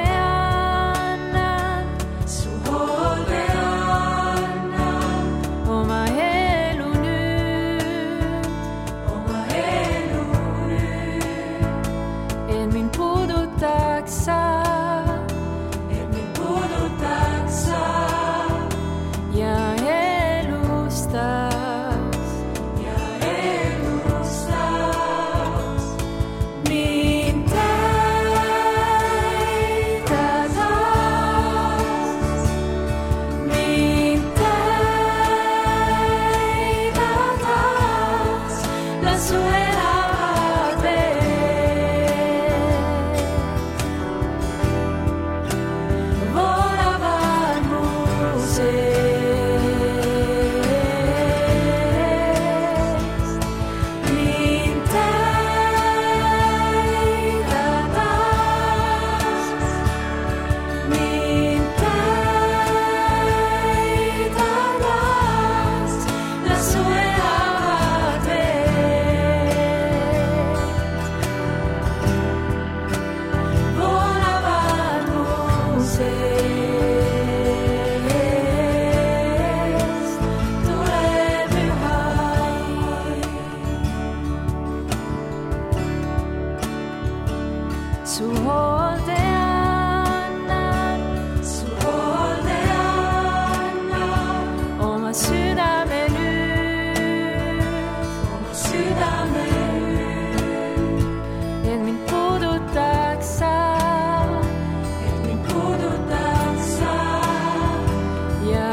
su hoolde annan, su hoolde annan, oma südame nüüd, oma südame nüüd, et mind puudutaks sa, et mind puudutaks sa ja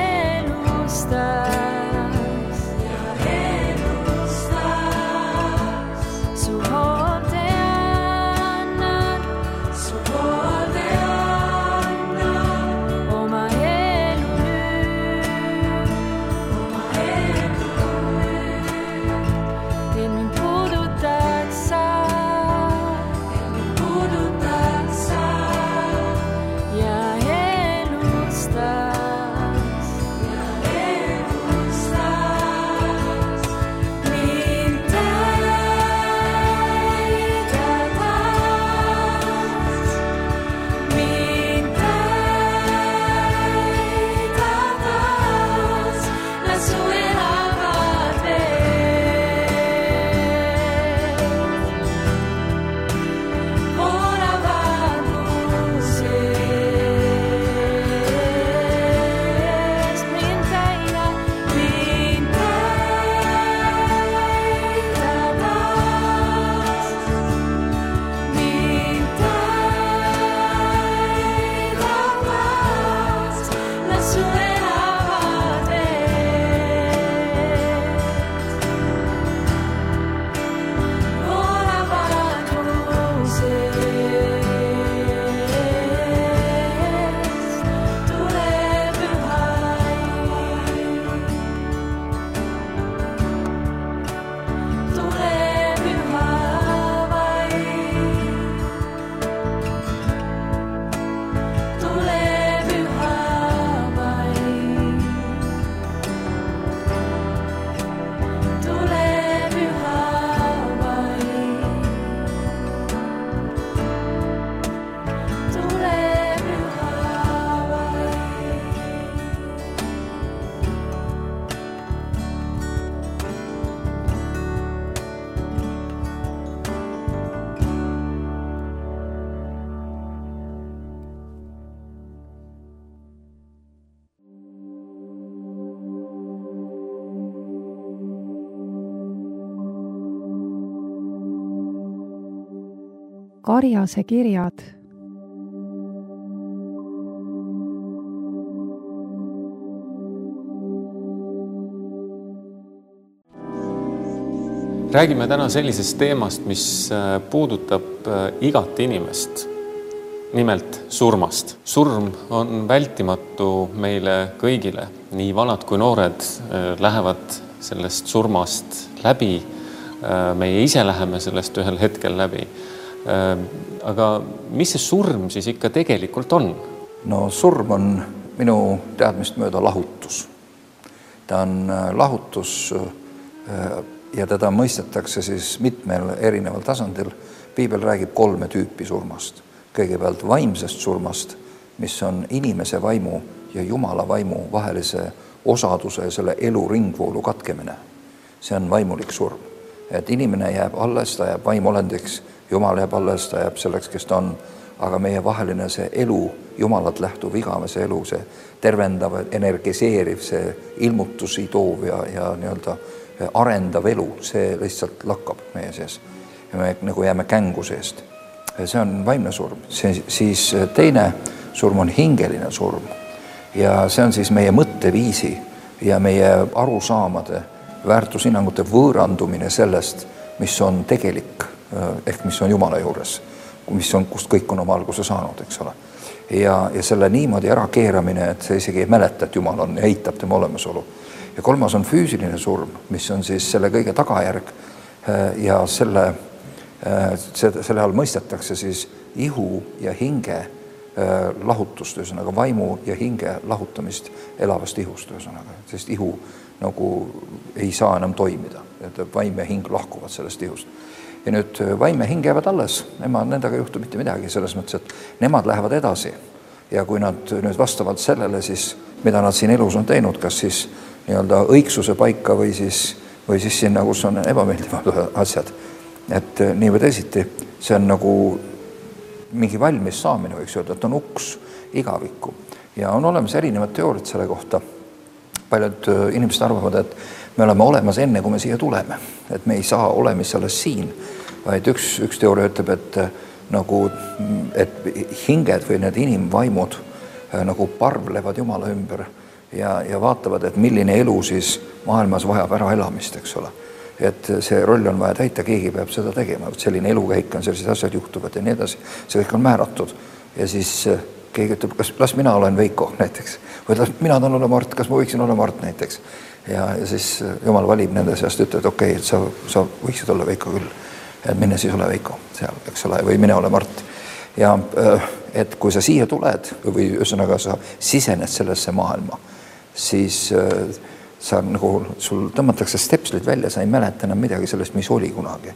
elustaks, ja elustaks su hoolde. In Karjase kirjad. Räägime täna sellisest teemast, mis puudutab igat inimest, nimelt surmast. Surm on vältimatu meile kõigile, nii vanad kui noored lähevad sellest surmast läbi, meie ise läheme sellest ühel hetkel läbi. Aga mis see surm siis ikka tegelikult on? No surm on minu teadmist mööda lahutus. Ta on lahutus ja teda mõistetakse siis mitmel erineval tasandil. Piibel räägib kolme tüüpi surmast. Kõigepealt vaimsest surmast, mis on inimese vaimu ja Jumala vaimu vahelise osaduse ja selle elu ringvoolu katkemine. See on vaimulik surm. Et inimene jääb alles, ta jääb vaimuolendiks, Jumal jääb alles, ta jääb selleks, kes ta on, aga meie vaheline see elu, Jumalat lähtuv igavese elu, see tervendav, energiseeriv, see ilmutusi toov ja, ja nii-öelda arendav elu, see lihtsalt lakkab meie sees. Ja me nagu jääme kängu seest. See on vaimne surm. See, siis teine surm on hingeline surm. Ja see on siis meie mõtteviisi ja meie arusaamade, väärtushinnangute võõrandumine sellest, mis on tegelik, ehk mis on Jumala juures, mis on, kust kõik on oma alguse saanud, eks ole. Ja, ja selle niimoodi ära keeramine, et see isegi ei mäleta, et Jumal on ja eitab tema olemasolu. Ja kolmas on füüsiline surm, mis on siis selle kõige tagajärg ja selle, selle all mõistetakse siis ihu ja hinge lahutust, ühesõnaga vaimu ja hinge lahutamist elavast ihust, ühesõnaga, sest ihu nagu ei saa enam toimida, et vaim ja hing lahkuvad sellest ihust. Ja nüüd vaim ja hing jäävad alles, nemad, nendega juhtub mitte midagi selles mõttes, et nemad lähevad edasi ja kui nad nüüd vastavalt sellele siis, mida nad siin elus on teinud, kas siis nii-öelda õigsuse paika või siis, või siis sinna, kus on ebameeldivad asjad. Et nii või teisiti, see on nagu mingi valmis saamine, võiks öelda, et on uks igavikku. Ja on olemas erinevad teooriad selle kohta. Paljud inimesed arvavad, et me oleme olemas enne, kui me siia tuleme. Et me ei saa olemis alles siin, vaid üks, üks teooria ütleb, et, nagu, et hinged või need inimvaimud nagu parvlevad Jumala ümber ja, ja vaatavad, et milline elu siis maailmas vajab ära elamist, eks ole. Et see roll on vaja täita, keegi peab seda tegema, et selline elukäik on, sellised asjad juhtuvad ja nii edasi. See kõik on määratud ja siis keegi ütleb, kas las mina olen Veiko näiteks või las mina tahan olla Mart, kas ma võiksin olla Mart näiteks. Ja, ja siis Jumal valib nende seast, ütleb, et okei, okay, et sa, sa võiksid olla Veiko küll, et mine siis ole Veiko seal, eks ole, või mine ole Mart. Ja et kui sa siia tuled või ühesõnaga sa sisened sellesse maailma, siis sa nagu, sul tõmmatakse stepslid välja, sa ei mäleta enam midagi sellest, mis oli kunagi.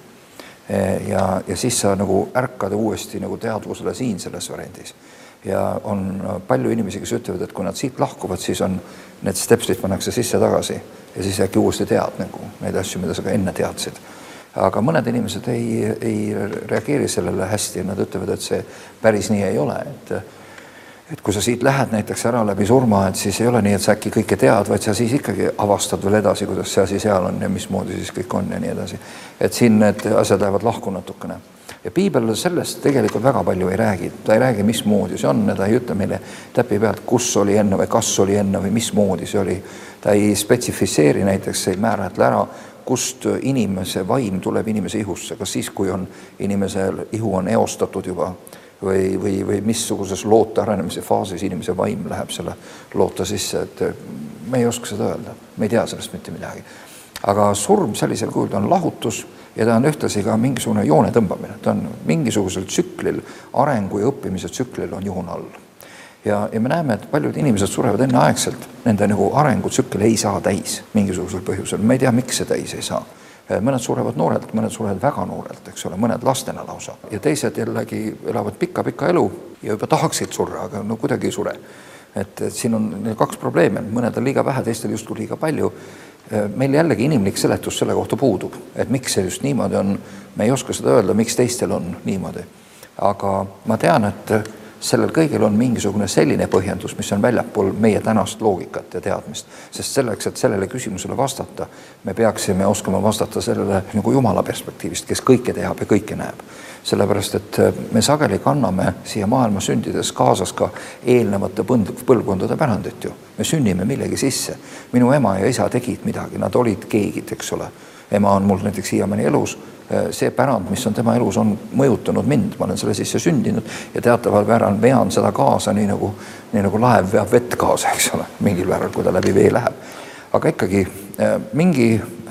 Ja, ja siis sa nagu ärkad uuesti nagu teadvusele siin selles variandis. Ja on palju inimesi, kes ütlevad, et kui nad siit lahkuvad, siis on need stepslid pannakse sisse tagasi ja siis äkki uuesti tead nagu neid asju, mida sa ka enne teadsid. Aga mõned inimesed ei, ei reageeri sellele hästi ja nad ütlevad, et see päris nii ei ole. Et, et kui sa siit lähed näiteks ära läbi surma, et siis ei ole nii, et sa äkki kõike tead, vaid sa siis ikkagi avastad veel edasi, kuidas see asi seal on ja mismoodi siis kõik on ja nii edasi. Et siin need asjad lähevad lahku natukene. Ja Piibel sellest tegelikult väga palju ei räägi. Ta ei räägi, mismoodi see on, ta ei ütle meile täpi pealt, kus oli enne või kas oli enne või mismoodi see oli. Ta ei spetsifitseeri näiteks, ei määratle ära, kust inimese vaim tuleb inimese ihusse, kas siis, kui on inimese ihu on eostatud juba või, või, või missuguses loote arenemise faasis inimese vaim läheb selle loota sisse, et me ei oska seda öelda, me ei tea sellest mitte midagi. Aga surm sellisel kujul on lahutus ja ta on ühtlasi ka mingisugune joone tõmbamine, ta on mingisugusel tsüklil, arengu ja õppimise tsüklil on juhun all. Ja, ja me näeme, et paljud inimesed surevad enne aegselt, nende nagu arengutsükkel ei saa täis mingisugusel põhjusel, me ei tea, miks see täis ei saa. Mõned surevad noorelt, mõned surevad väga noorelt, eks ole, mõned lastena lausa. Ja teised jällegi elavad pika-pika elu ja juba tahaksid surra, aga no kuidagi ei sure. Et, et siin on kaks probleeme, mõned on liiga vähe, teistel justkui liiga palju. Meil jällegi inimlik seletus selle kohta puudub, et miks see just niimoodi on, me ei oska seda öelda, miks teistel on niimoodi. Aga ma tean, et sellel kõigil on mingisugune selline põhjendus, mis on väljapool meie tänast loogikat ja teadmist. Sest selleks, et sellele küsimusele vastata, me peaksime oskama vastata sellele nagu Jumala perspektiivist, kes kõike teab ja kõike näeb. Sellepärast, et me sageli kanname siia maailma sündides kaasas ka eelnevate põlvkondade pärandit ju. Me sünnime millegi sisse. Minu ema ja isa tegid midagi, nad olid keegid, eks ole. Ema on mul näiteks siiamaani elus. See pärand, mis on tema elus, on mõjutanud mind. Ma olen selle sisse sündinud ja teataval vääralt vean seda kaasa, nii nagu, nii nagu laev veab vett kaasa, eks ole, mingil vääralt, kui ta läbi vee läheb. Aga ikkagi mingi,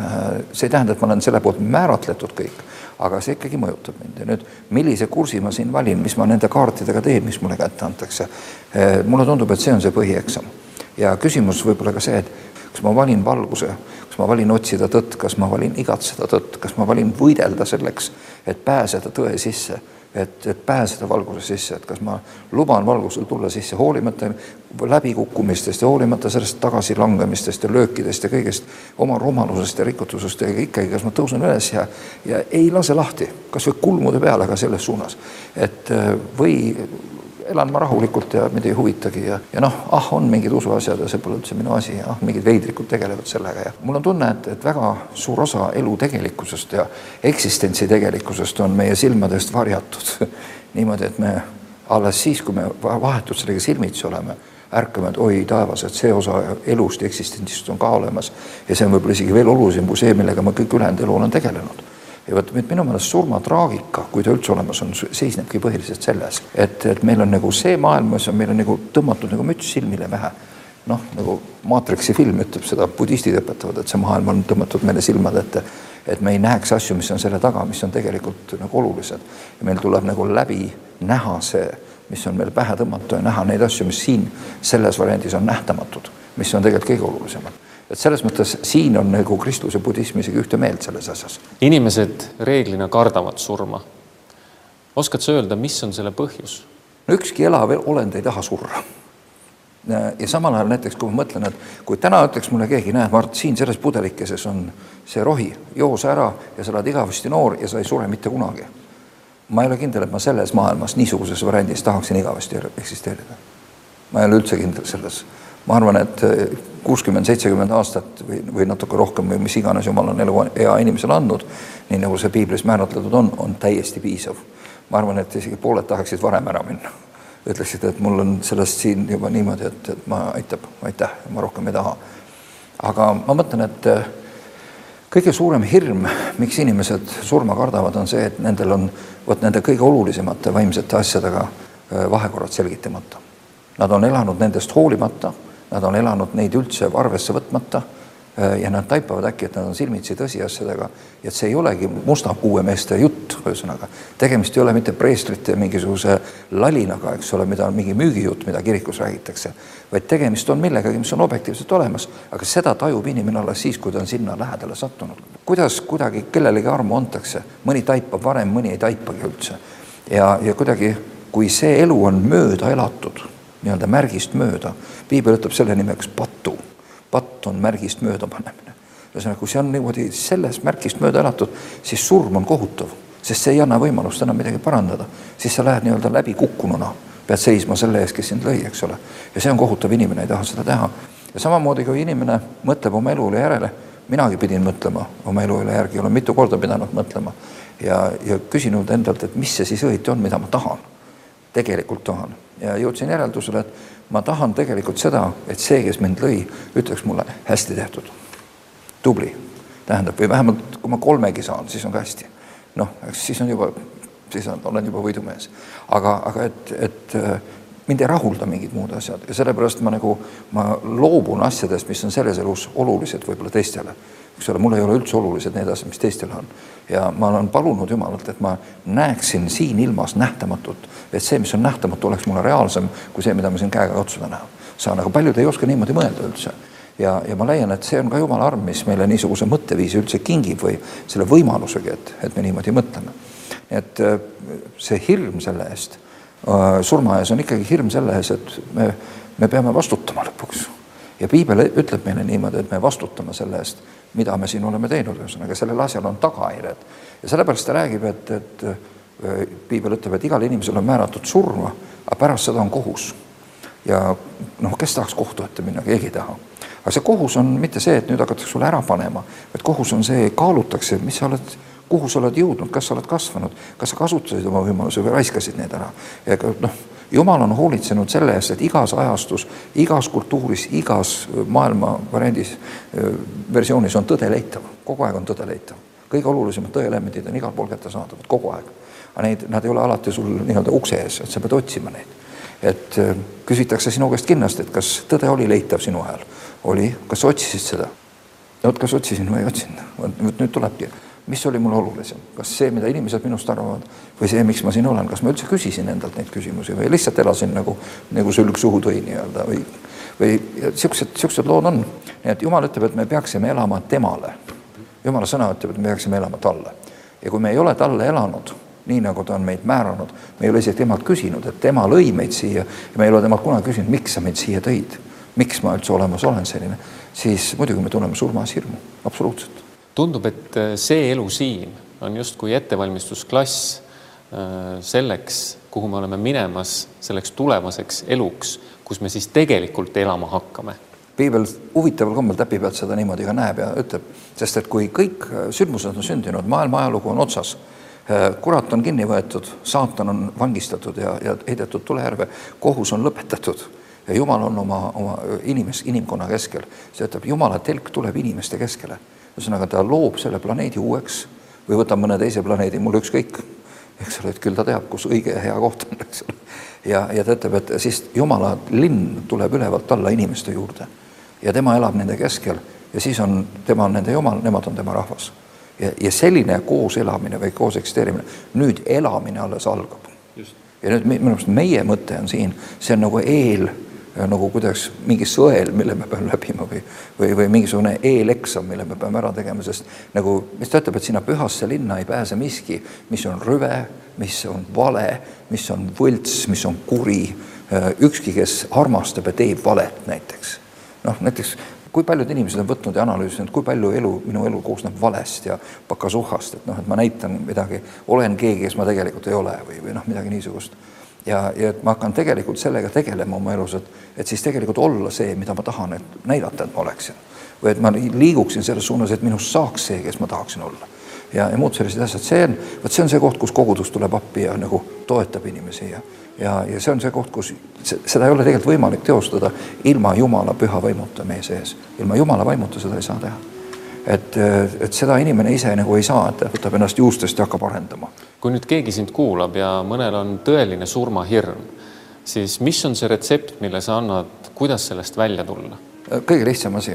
see ei tähenda, et ma olen selle poolt määratletud kõik, aga see ikkagi mõjutab mind. Ja nüüd, millise kursi ma siin valin, mis ma nende kaartidega teen, mis mulle kätte antakse. Mulle tundub, et see on see põhieksam. Ja küsimus võib-olla ka see, et kas ma valin valguse, kas ma valin otsida tõtt, kas ma valin igatseda tõtt, kas ma valin võidelda selleks, et pääseda tõe sisse, et, et pääseda valguse sisse, et kas ma luban valgusel tulla sisse hoolimata läbikukkumistest ja hoolimata sellest tagasi langemistest ja löökidest ja kõigest oma rumalusest ja rikutusest ja ikkagi, kas ma tõusen üles ja, ja ei lase lahti, kas või kulmude peale ka selles suunas, et või elan ma rahulikult ja mida ei huvitagi ja, ja noh, ah, on mingid usuasjad ja see pole üldse minu asi ja ah, mingid veidrikud tegelevad sellega ja mul on tunne, et, et väga suur osa elu tegelikkusest ja eksistentsi tegelikkusest on meie silmadest varjatud niimoodi, et me alles siis, kui me vahetult sellega silmitsi oleme, ärkame, et oi taevas, et see osa elust ja eksistentsist on ka olemas ja see on võib-olla isegi veel olulisem kui see, millega ma kõik ülejäänud elu olen tegelenud. Ja võt, minu meelest surmatraagika, kui ta üldse olemas on, seisnebki põhiliselt selles, et, et meil on nagu see maailm, mis on meil on nagu tõmmatud nagu müts silmile vähe. Noh, nagu Matrixi film ütleb seda, budistid õpetavad, et see maailm on tõmmatud meile silmad ette, et me ei näeks asju, mis on selle taga, mis on tegelikult nagu olulised. Ja meil tuleb nagu läbi näha see, mis on meil pähe tõmmatu ja näha neid asju, mis siin selles variandis on nähtamatud, mis on tegelikult kõige olulisemad. Et selles mõttes siin on nagu kristlus ja budism isegi ühte meelt selles asjas. Inimesed reeglina kardavad surma. Oskad sa öelda, mis on selle põhjus? No ükski elav olend ei taha surra. Ja samal ajal näiteks, kui ma mõtlen, et kui täna ütleks mulle keegi, näed, Mart, siin selles pudelikeses on see rohi, joos ära ja sa oled igavesti noor ja sa ei sure mitte kunagi. Ma ei ole kindel, et ma selles maailmas niisuguses variandis tahaksin igavesti eksisteerida. Ma ei ole üldse kindel selles. Ma arvan, et kuuskümmend seitsekümmend aastat või, või natuke rohkem või mis iganes Jumal on elu ea inimesele andnud, nii nagu see piiblis määratletud on, on täiesti piisav. Ma arvan, et isegi pooled tahaksid varem ära minna. Ütleksid, et mul on sellest siin juba niimoodi, et, et ma aitab, aitäh, ma rohkem ei taha. Aga ma mõtlen, et kõige suurem hirm, miks inimesed surma kardavad, on see, et nendel on võt nende kõige olulisemate vaimsete asjadega vahekorrad selgitamata. Nad on elanud nendest hoolimata, nad on elanud neid üldse arvesse võtmata ja nad taipavad äkki, et nad on silmitsi tõsiasjadega ja et see ei olegi musta kuuemeeste jutt, ühesõnaga. Tegemist ei ole mitte preestrite mingisuguse lalinaga, eks ole, mida on mingi müügijutt, mida kirikus räägitakse, vaid tegemist on millegagi, mis on objektiivselt olemas, aga seda tajub inimene alles siis, kui ta on sinna lähedale sattunud. Kuidas kuidagi kellelegi armu antakse, mõni taipab varem, mõni ei taipagi üldse. Ja, ja kuidagi, kui see elu on mööda elatud, nii-öelda märgist mööda. Piibel ütleb selle nimeks patu. Patt on märgist mööda panemine. Ühesõnaga, kui see on niimoodi selles märgist mööda elatud, siis surm on kohutav, sest see ei anna võimalust enam midagi parandada. Siis sa lähed nii-öelda läbi kukkununa, pead seisma selle ees, kes sind lõi, eks ole. Ja see on kohutav, inimene ei taha seda teha. Ja samamoodi, kui inimene mõtleb oma elule järele, minagi pidin mõtlema oma elule järgi, olen mitu korda pidanud mõtlema ja, ja küsinud endalt, et mis see siis õiti on, mida ma tahan. Tegelikult tahan. Ja jõudsin järeldusele, et ma tahan tegelikult seda, et see, kes mind lõi, ütleks mulle hästi tehtud. Tubli. Tähendab, või vähemalt kui ma kolmegi saan, siis on ka hästi. Noh, siis on juba, siis on, olen juba võidumees. Aga, aga et, et mind ei rahulda mingid muud asjad ja sellepärast ma nagu, ma loobun asjadest, mis on selles elus olulised võib-olla teistele. Eks ole, mul ei ole üldse olulised need asjad, mis teistele on. Ja ma olen palunud Jumalalt, et ma näeksin siin ilmas nähtamatut, et see, mis on nähtamatu, oleks mulle reaalsem kui see, mida ma siin käega otsuda näha. Saan, aga paljud ei oska niimoodi mõelda üldse. Ja, ja ma leian, et see on ka Jumala arm, mis meile niisuguse mõtteviisi üldse kingib või selle võimalusegi, et, et me niimoodi mõtleme. Et see hirm selle eest, surma ees on ikkagi hirm selle ees, et me, me peame vastutama lõpuks. Ja piibel ütleb meile niimoodi, et me vastutame selle eest, mida me siin oleme teinud, ühesõnaga sellel asjal on tagaired. Ja sellepärast ta räägib, et, et Piibel ütleb, et igal inimesel on määratud surma, aga pärast seda on kohus. Ja noh, kes tahaks kohtu ette minna, keegi ei taha. Aga see kohus on mitte see, et nüüd hakatakse sulle ära panema, et kohus on see, kaalutakse, mis sa oled, kuhu sa oled jõudnud, kas sa oled kasvanud, kas sa kasutasid oma võimaluse või raiskasid need ära. Ja noh, Jumal on hoolitsenud selle eest, et igas ajastus, igas kultuuris, igas maailma variandis, versioonis on tõde leitav. Kogu aeg on tõde leitav. Kõige olulisemad tõelemendid on igal pool kätte saadavad, kogu aeg. Aga neid, nad ei ole alati sul nii-öelda ukse ees, et sa pead otsima neid. Et küsitakse sinu käest kindlasti, et kas tõde oli leitav sinu ajal? Oli, kas otsisid seda? Oot, kas otsisin või ei otsinud? Nüüd tulebki, mis oli mul olulisem? Kas see, mida inimesed minust arvavad või see, miks ma siin olen? Kas ma üldse küsisin endalt neid küsimusi või lihtsalt elasin nagu, nagu sülg suhu tõi nii-öelda või, või siuksed, siuksed lood on. Nii et Jumal ütleb, et me peaksime elama temale. Jumala sõna ütleb, et me peaksime elama talle. Ja kui me ei ole talle elanud, nii nagu ta on meid määranud, me ei ole isegi temalt küsinud, et tema lõi meid siia ja me ei ole temalt kunagi küsinud, miks sa meid siia tõid, miks ma üldse olemas olen selline, siis muidugi me tunneme surmas hirmu, absoluutselt. Tundub, et see elu siin on just kui ettevalmistusklass selleks, kuhu me oleme minemas, selleks tulevaseks eluks, kus me siis tegelikult elama hakkame. Piibel huvitaval kombel täpi pealt seda niimoodi ka näeb ja ütleb, sest et kui kõik sündmused on sündinud, maailma ajalugu on otsas, kurat on kinni võetud, saatan on vangistatud ja, ja heidetud tulejärve, kohus on lõpetatud ja Jumal on oma, oma inimes, inimkonna keskel. See ütleb, Jumala telk tuleb inimeste keskele. Ühesõnaga, ta loob selle planeedi uueks või võtab mõne teise planeedi, mul ükskõik, eks ole, et küll ta teab, kus õige ja hea koht on, eks ole. Ja, ja ta ütleb, et siis Jumala linn tuleb ülevalt alla inimeste juurde ja tema elab nende keskel ja siis on tema on nende Jumal, nemad on tema rahvas. Ja, ja selline koos elamine või koos eksisteerimine, nüüd elamine alles algab. Just. Ja nüüd minu arust meie mõte on siin, see on nagu eel, nagu kuidas mingi sõel, mille me peame läbima või, või, või mingisugune eeleksam, mille me peame ära tegema, sest nagu, mis ta ütleb, et sinna pühasse linna ei pääse miski, mis on rüve, mis on vale, mis on võlts, mis on kuri, ükski, kes armastab ja teeb valet näiteks. Noh, näiteks kui paljud inimesed on võtnud ja analüüsinud, kui palju elu, minu elu koosneb valest ja pakasuhast, et noh, et ma näitan midagi, olen keegi, kes ma tegelikult ei ole või, või noh, midagi niisugust. Ja, ja et ma hakkan tegelikult sellega tegelema oma elus, et, et siis tegelikult olla see, mida ma tahan, et näidata, et ma oleksin. Või et ma liiguksin selles suunas, et minust saaks see, kes ma tahaksin olla. Ja, ja muud sellised asjad, see on, võt see on see koht, kus kogudus tuleb appi ja nagu toetab inimesi ja, ja, ja see on see koht, kus seda ei ole tegelikult võimalik teostada ilma Jumala püha vaimuta meie sees. Ilma Jumala vaimuta seda ei saa teha. Et, et seda inimene ise nagu ei saa, et võtab ennast juustest ja hakkab arendama. Kui nüüd keegi sind kuulab ja mõnel on tõeline surmahirm, siis mis on see retsept, mille sa annad, kuidas sellest välja tulla? Kõige lihtsam asi.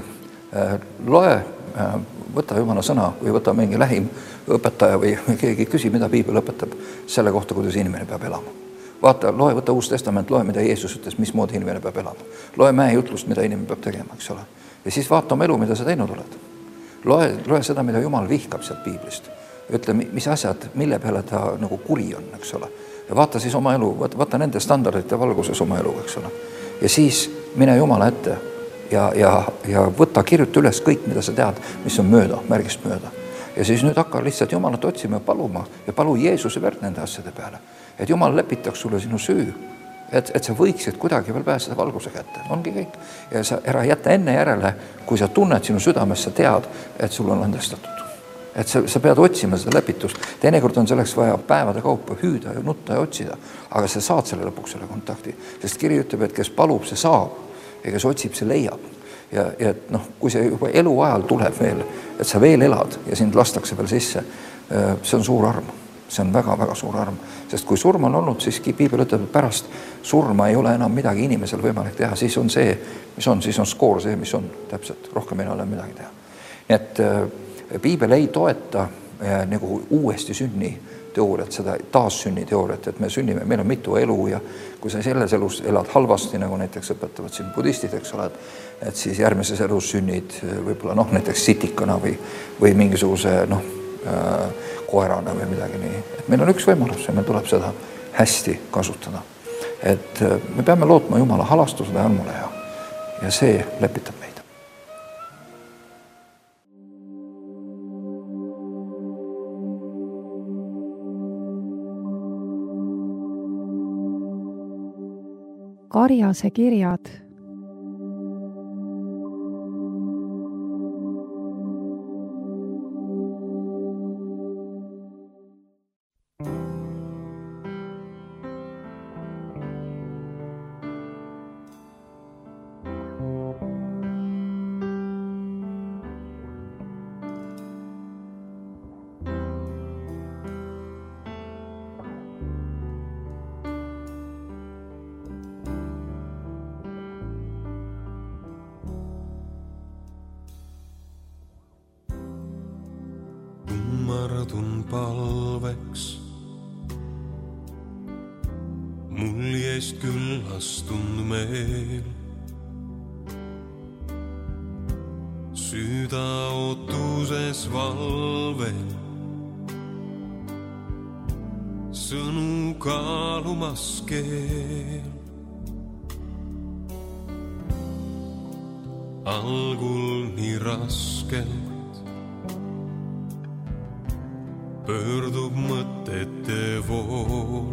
Loe, võta Jumala sõna või võta mingi lähim õpetaja või keegi küsi, mida Piibel õpetab selle kohta, kuidas inimene peab elama. Vaata, loe, võta Uus Testament, loe, mida Jeesus ütles, mismoodi inimene peab elama. Loe mäe jutlust, mida inimene peab tegema, eks ole. Ja siis vaata oma elu, mida sa teinud oled. Loe, loe seda, mida Jumal vihkab sealt Piiblist. Ütle, mis asjad, mille peale ta nagu kuri on, eks ole. Ja vaata siis oma elu, vaata nende standardite valguses oma elu, eks ole. Ja siis mine Jumala ette ja, ja, ja võta, kirjuta üles kõik, mida sa tead, mis on mööda, märgist mööda. Ja siis nüüd hakka lihtsalt Jumalat otsima ja paluma ja palu Jeesuse verd nende asjade peale. Et Jumal lepitaks sulle sinu süü, et, et sa võiksid kuidagi veel pääseda valguse kätte. Ongi kõik. Ja sa ära jätta enne järele, kui sa tunned sinu südames, sa tead, et sul on andestatud. Et sa, sa pead otsima seda lepitust. Teinekord on selleks vaja päevade kaupa hüüda ja nutta ja otsida, aga sa saad selle lõpuks selle kontakti. Sest kiri ütleb, et kes palub, see saab ja kes otsib, see leiab. Ja, ja noh, kui see juba elu ajal tuleb veel, et sa veel elad ja sind lastakse veel sisse, see on suur arm. See on väga-väga suur arm. Sest kui surm on olnud, siis Piibel ütleb, et pärast surma ei ole enam midagi inimesel võimalik teha. Siis on see, mis on, siis on skoor see, mis on täpselt. Rohkem ei ole midagi teha. Nii et Piibel ei toeta nagu uuesti sünni teooriat, seda taassünni teooriat, et me sünnime, meil on mitu elu ja kui sa selles elus elad halvasti, nagu näiteks õpetavad siin budistid, eks ole, et siis järgmises elus sünnid võib-olla noh, näiteks sitikana või, või mingisuguse noh, koerana või midagi nii. Et meil on üks võimalus ja meil tuleb seda hästi kasutada. Et me peame lootma Jumala halastusele ja armule ja, ja see lepitab meid. Karjase kirjad. Kummardun palveks, mul jäist küllastund meel. Süüda ootuses valvel, sõnu kaalumas keel. Algul nii raskelt pöördub mõtete vool.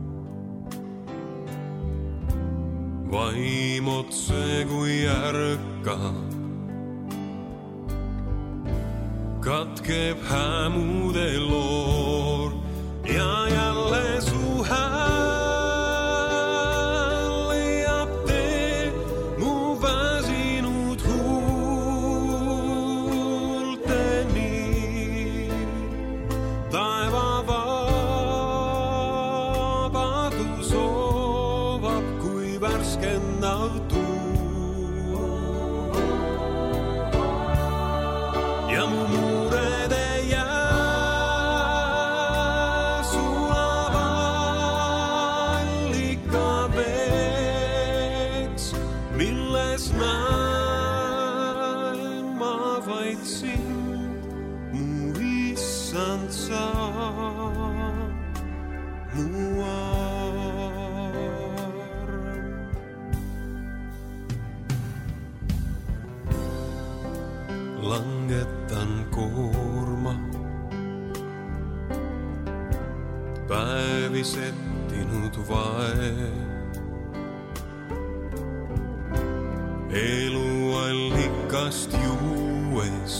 Vaim otse kui ärkab, katkeb hämude loor ja jälle su hääl leiab tee mu väsinud huulteni. Taeva vabadus soovab kui värskendav tuu. Ja mu muured ei jää sulava allika veeks, milles näen ma vaid sind, mu issand sa, mu arm. Langetan koorma, päevi settinud vae. Eluallikast juues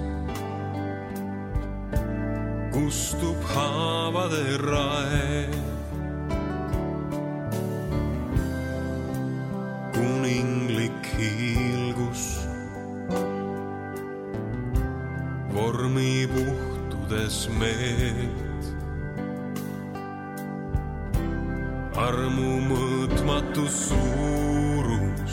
kustub haavade rae. Kuninglik hiilgus vormi puhtudes meelt. Armu mõõtmatu suurus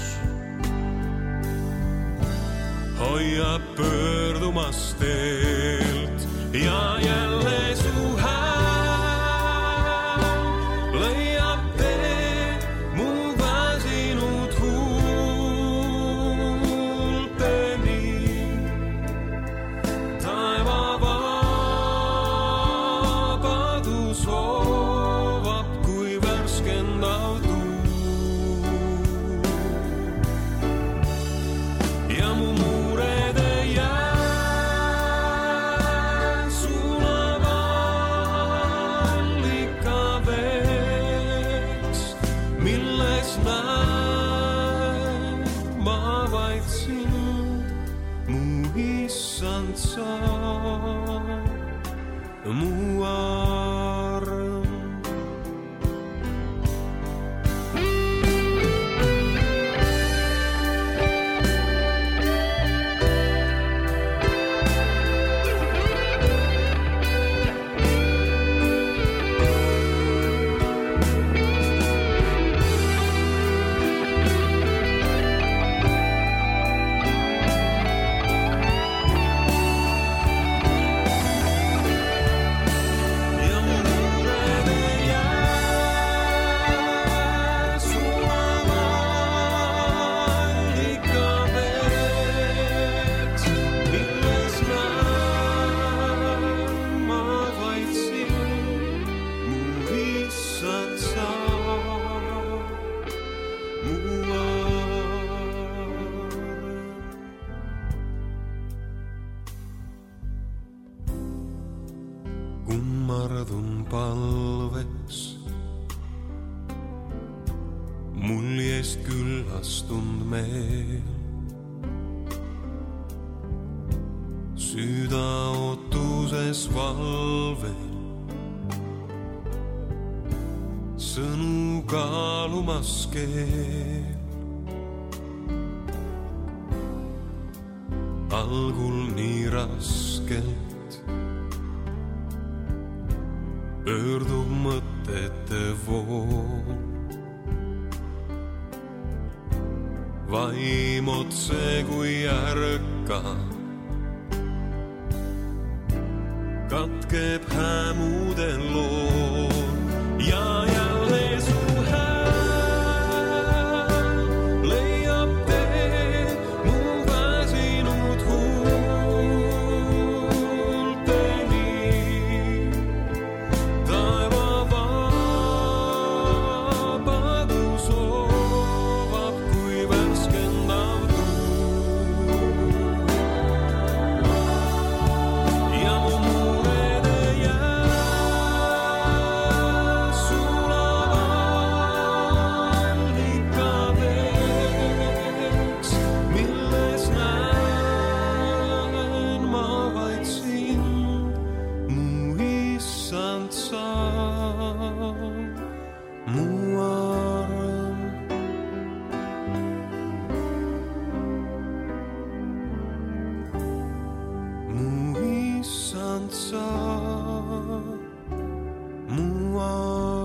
hoiab pöördumas teelt ja jälle su hääl leiab tee mu väsinud huulteni. Taeva vabadus hoovab kui värskendav tuu. Ja mu muured ei jää sulava allika veeks, milles näen ma vaid sind, mu issand sa, mu arm. Kummardun palveks, muljest küllastunud meel. Süda ootuses valvel, sõnu kaalumas keel. Algul nii raskelt pöördub mõtete vool. Vaim otse kui ärka, katkeb hämude lool ja jälle su hääl leiab tee mu väsinud huulteni. Taeva vabadus hoovab kui värskendav tuul ja mu murede jää sulavad allikadeks, milles näen ma vaid sind, mu issand sa, mu arm. Mu issand sa, mu arm.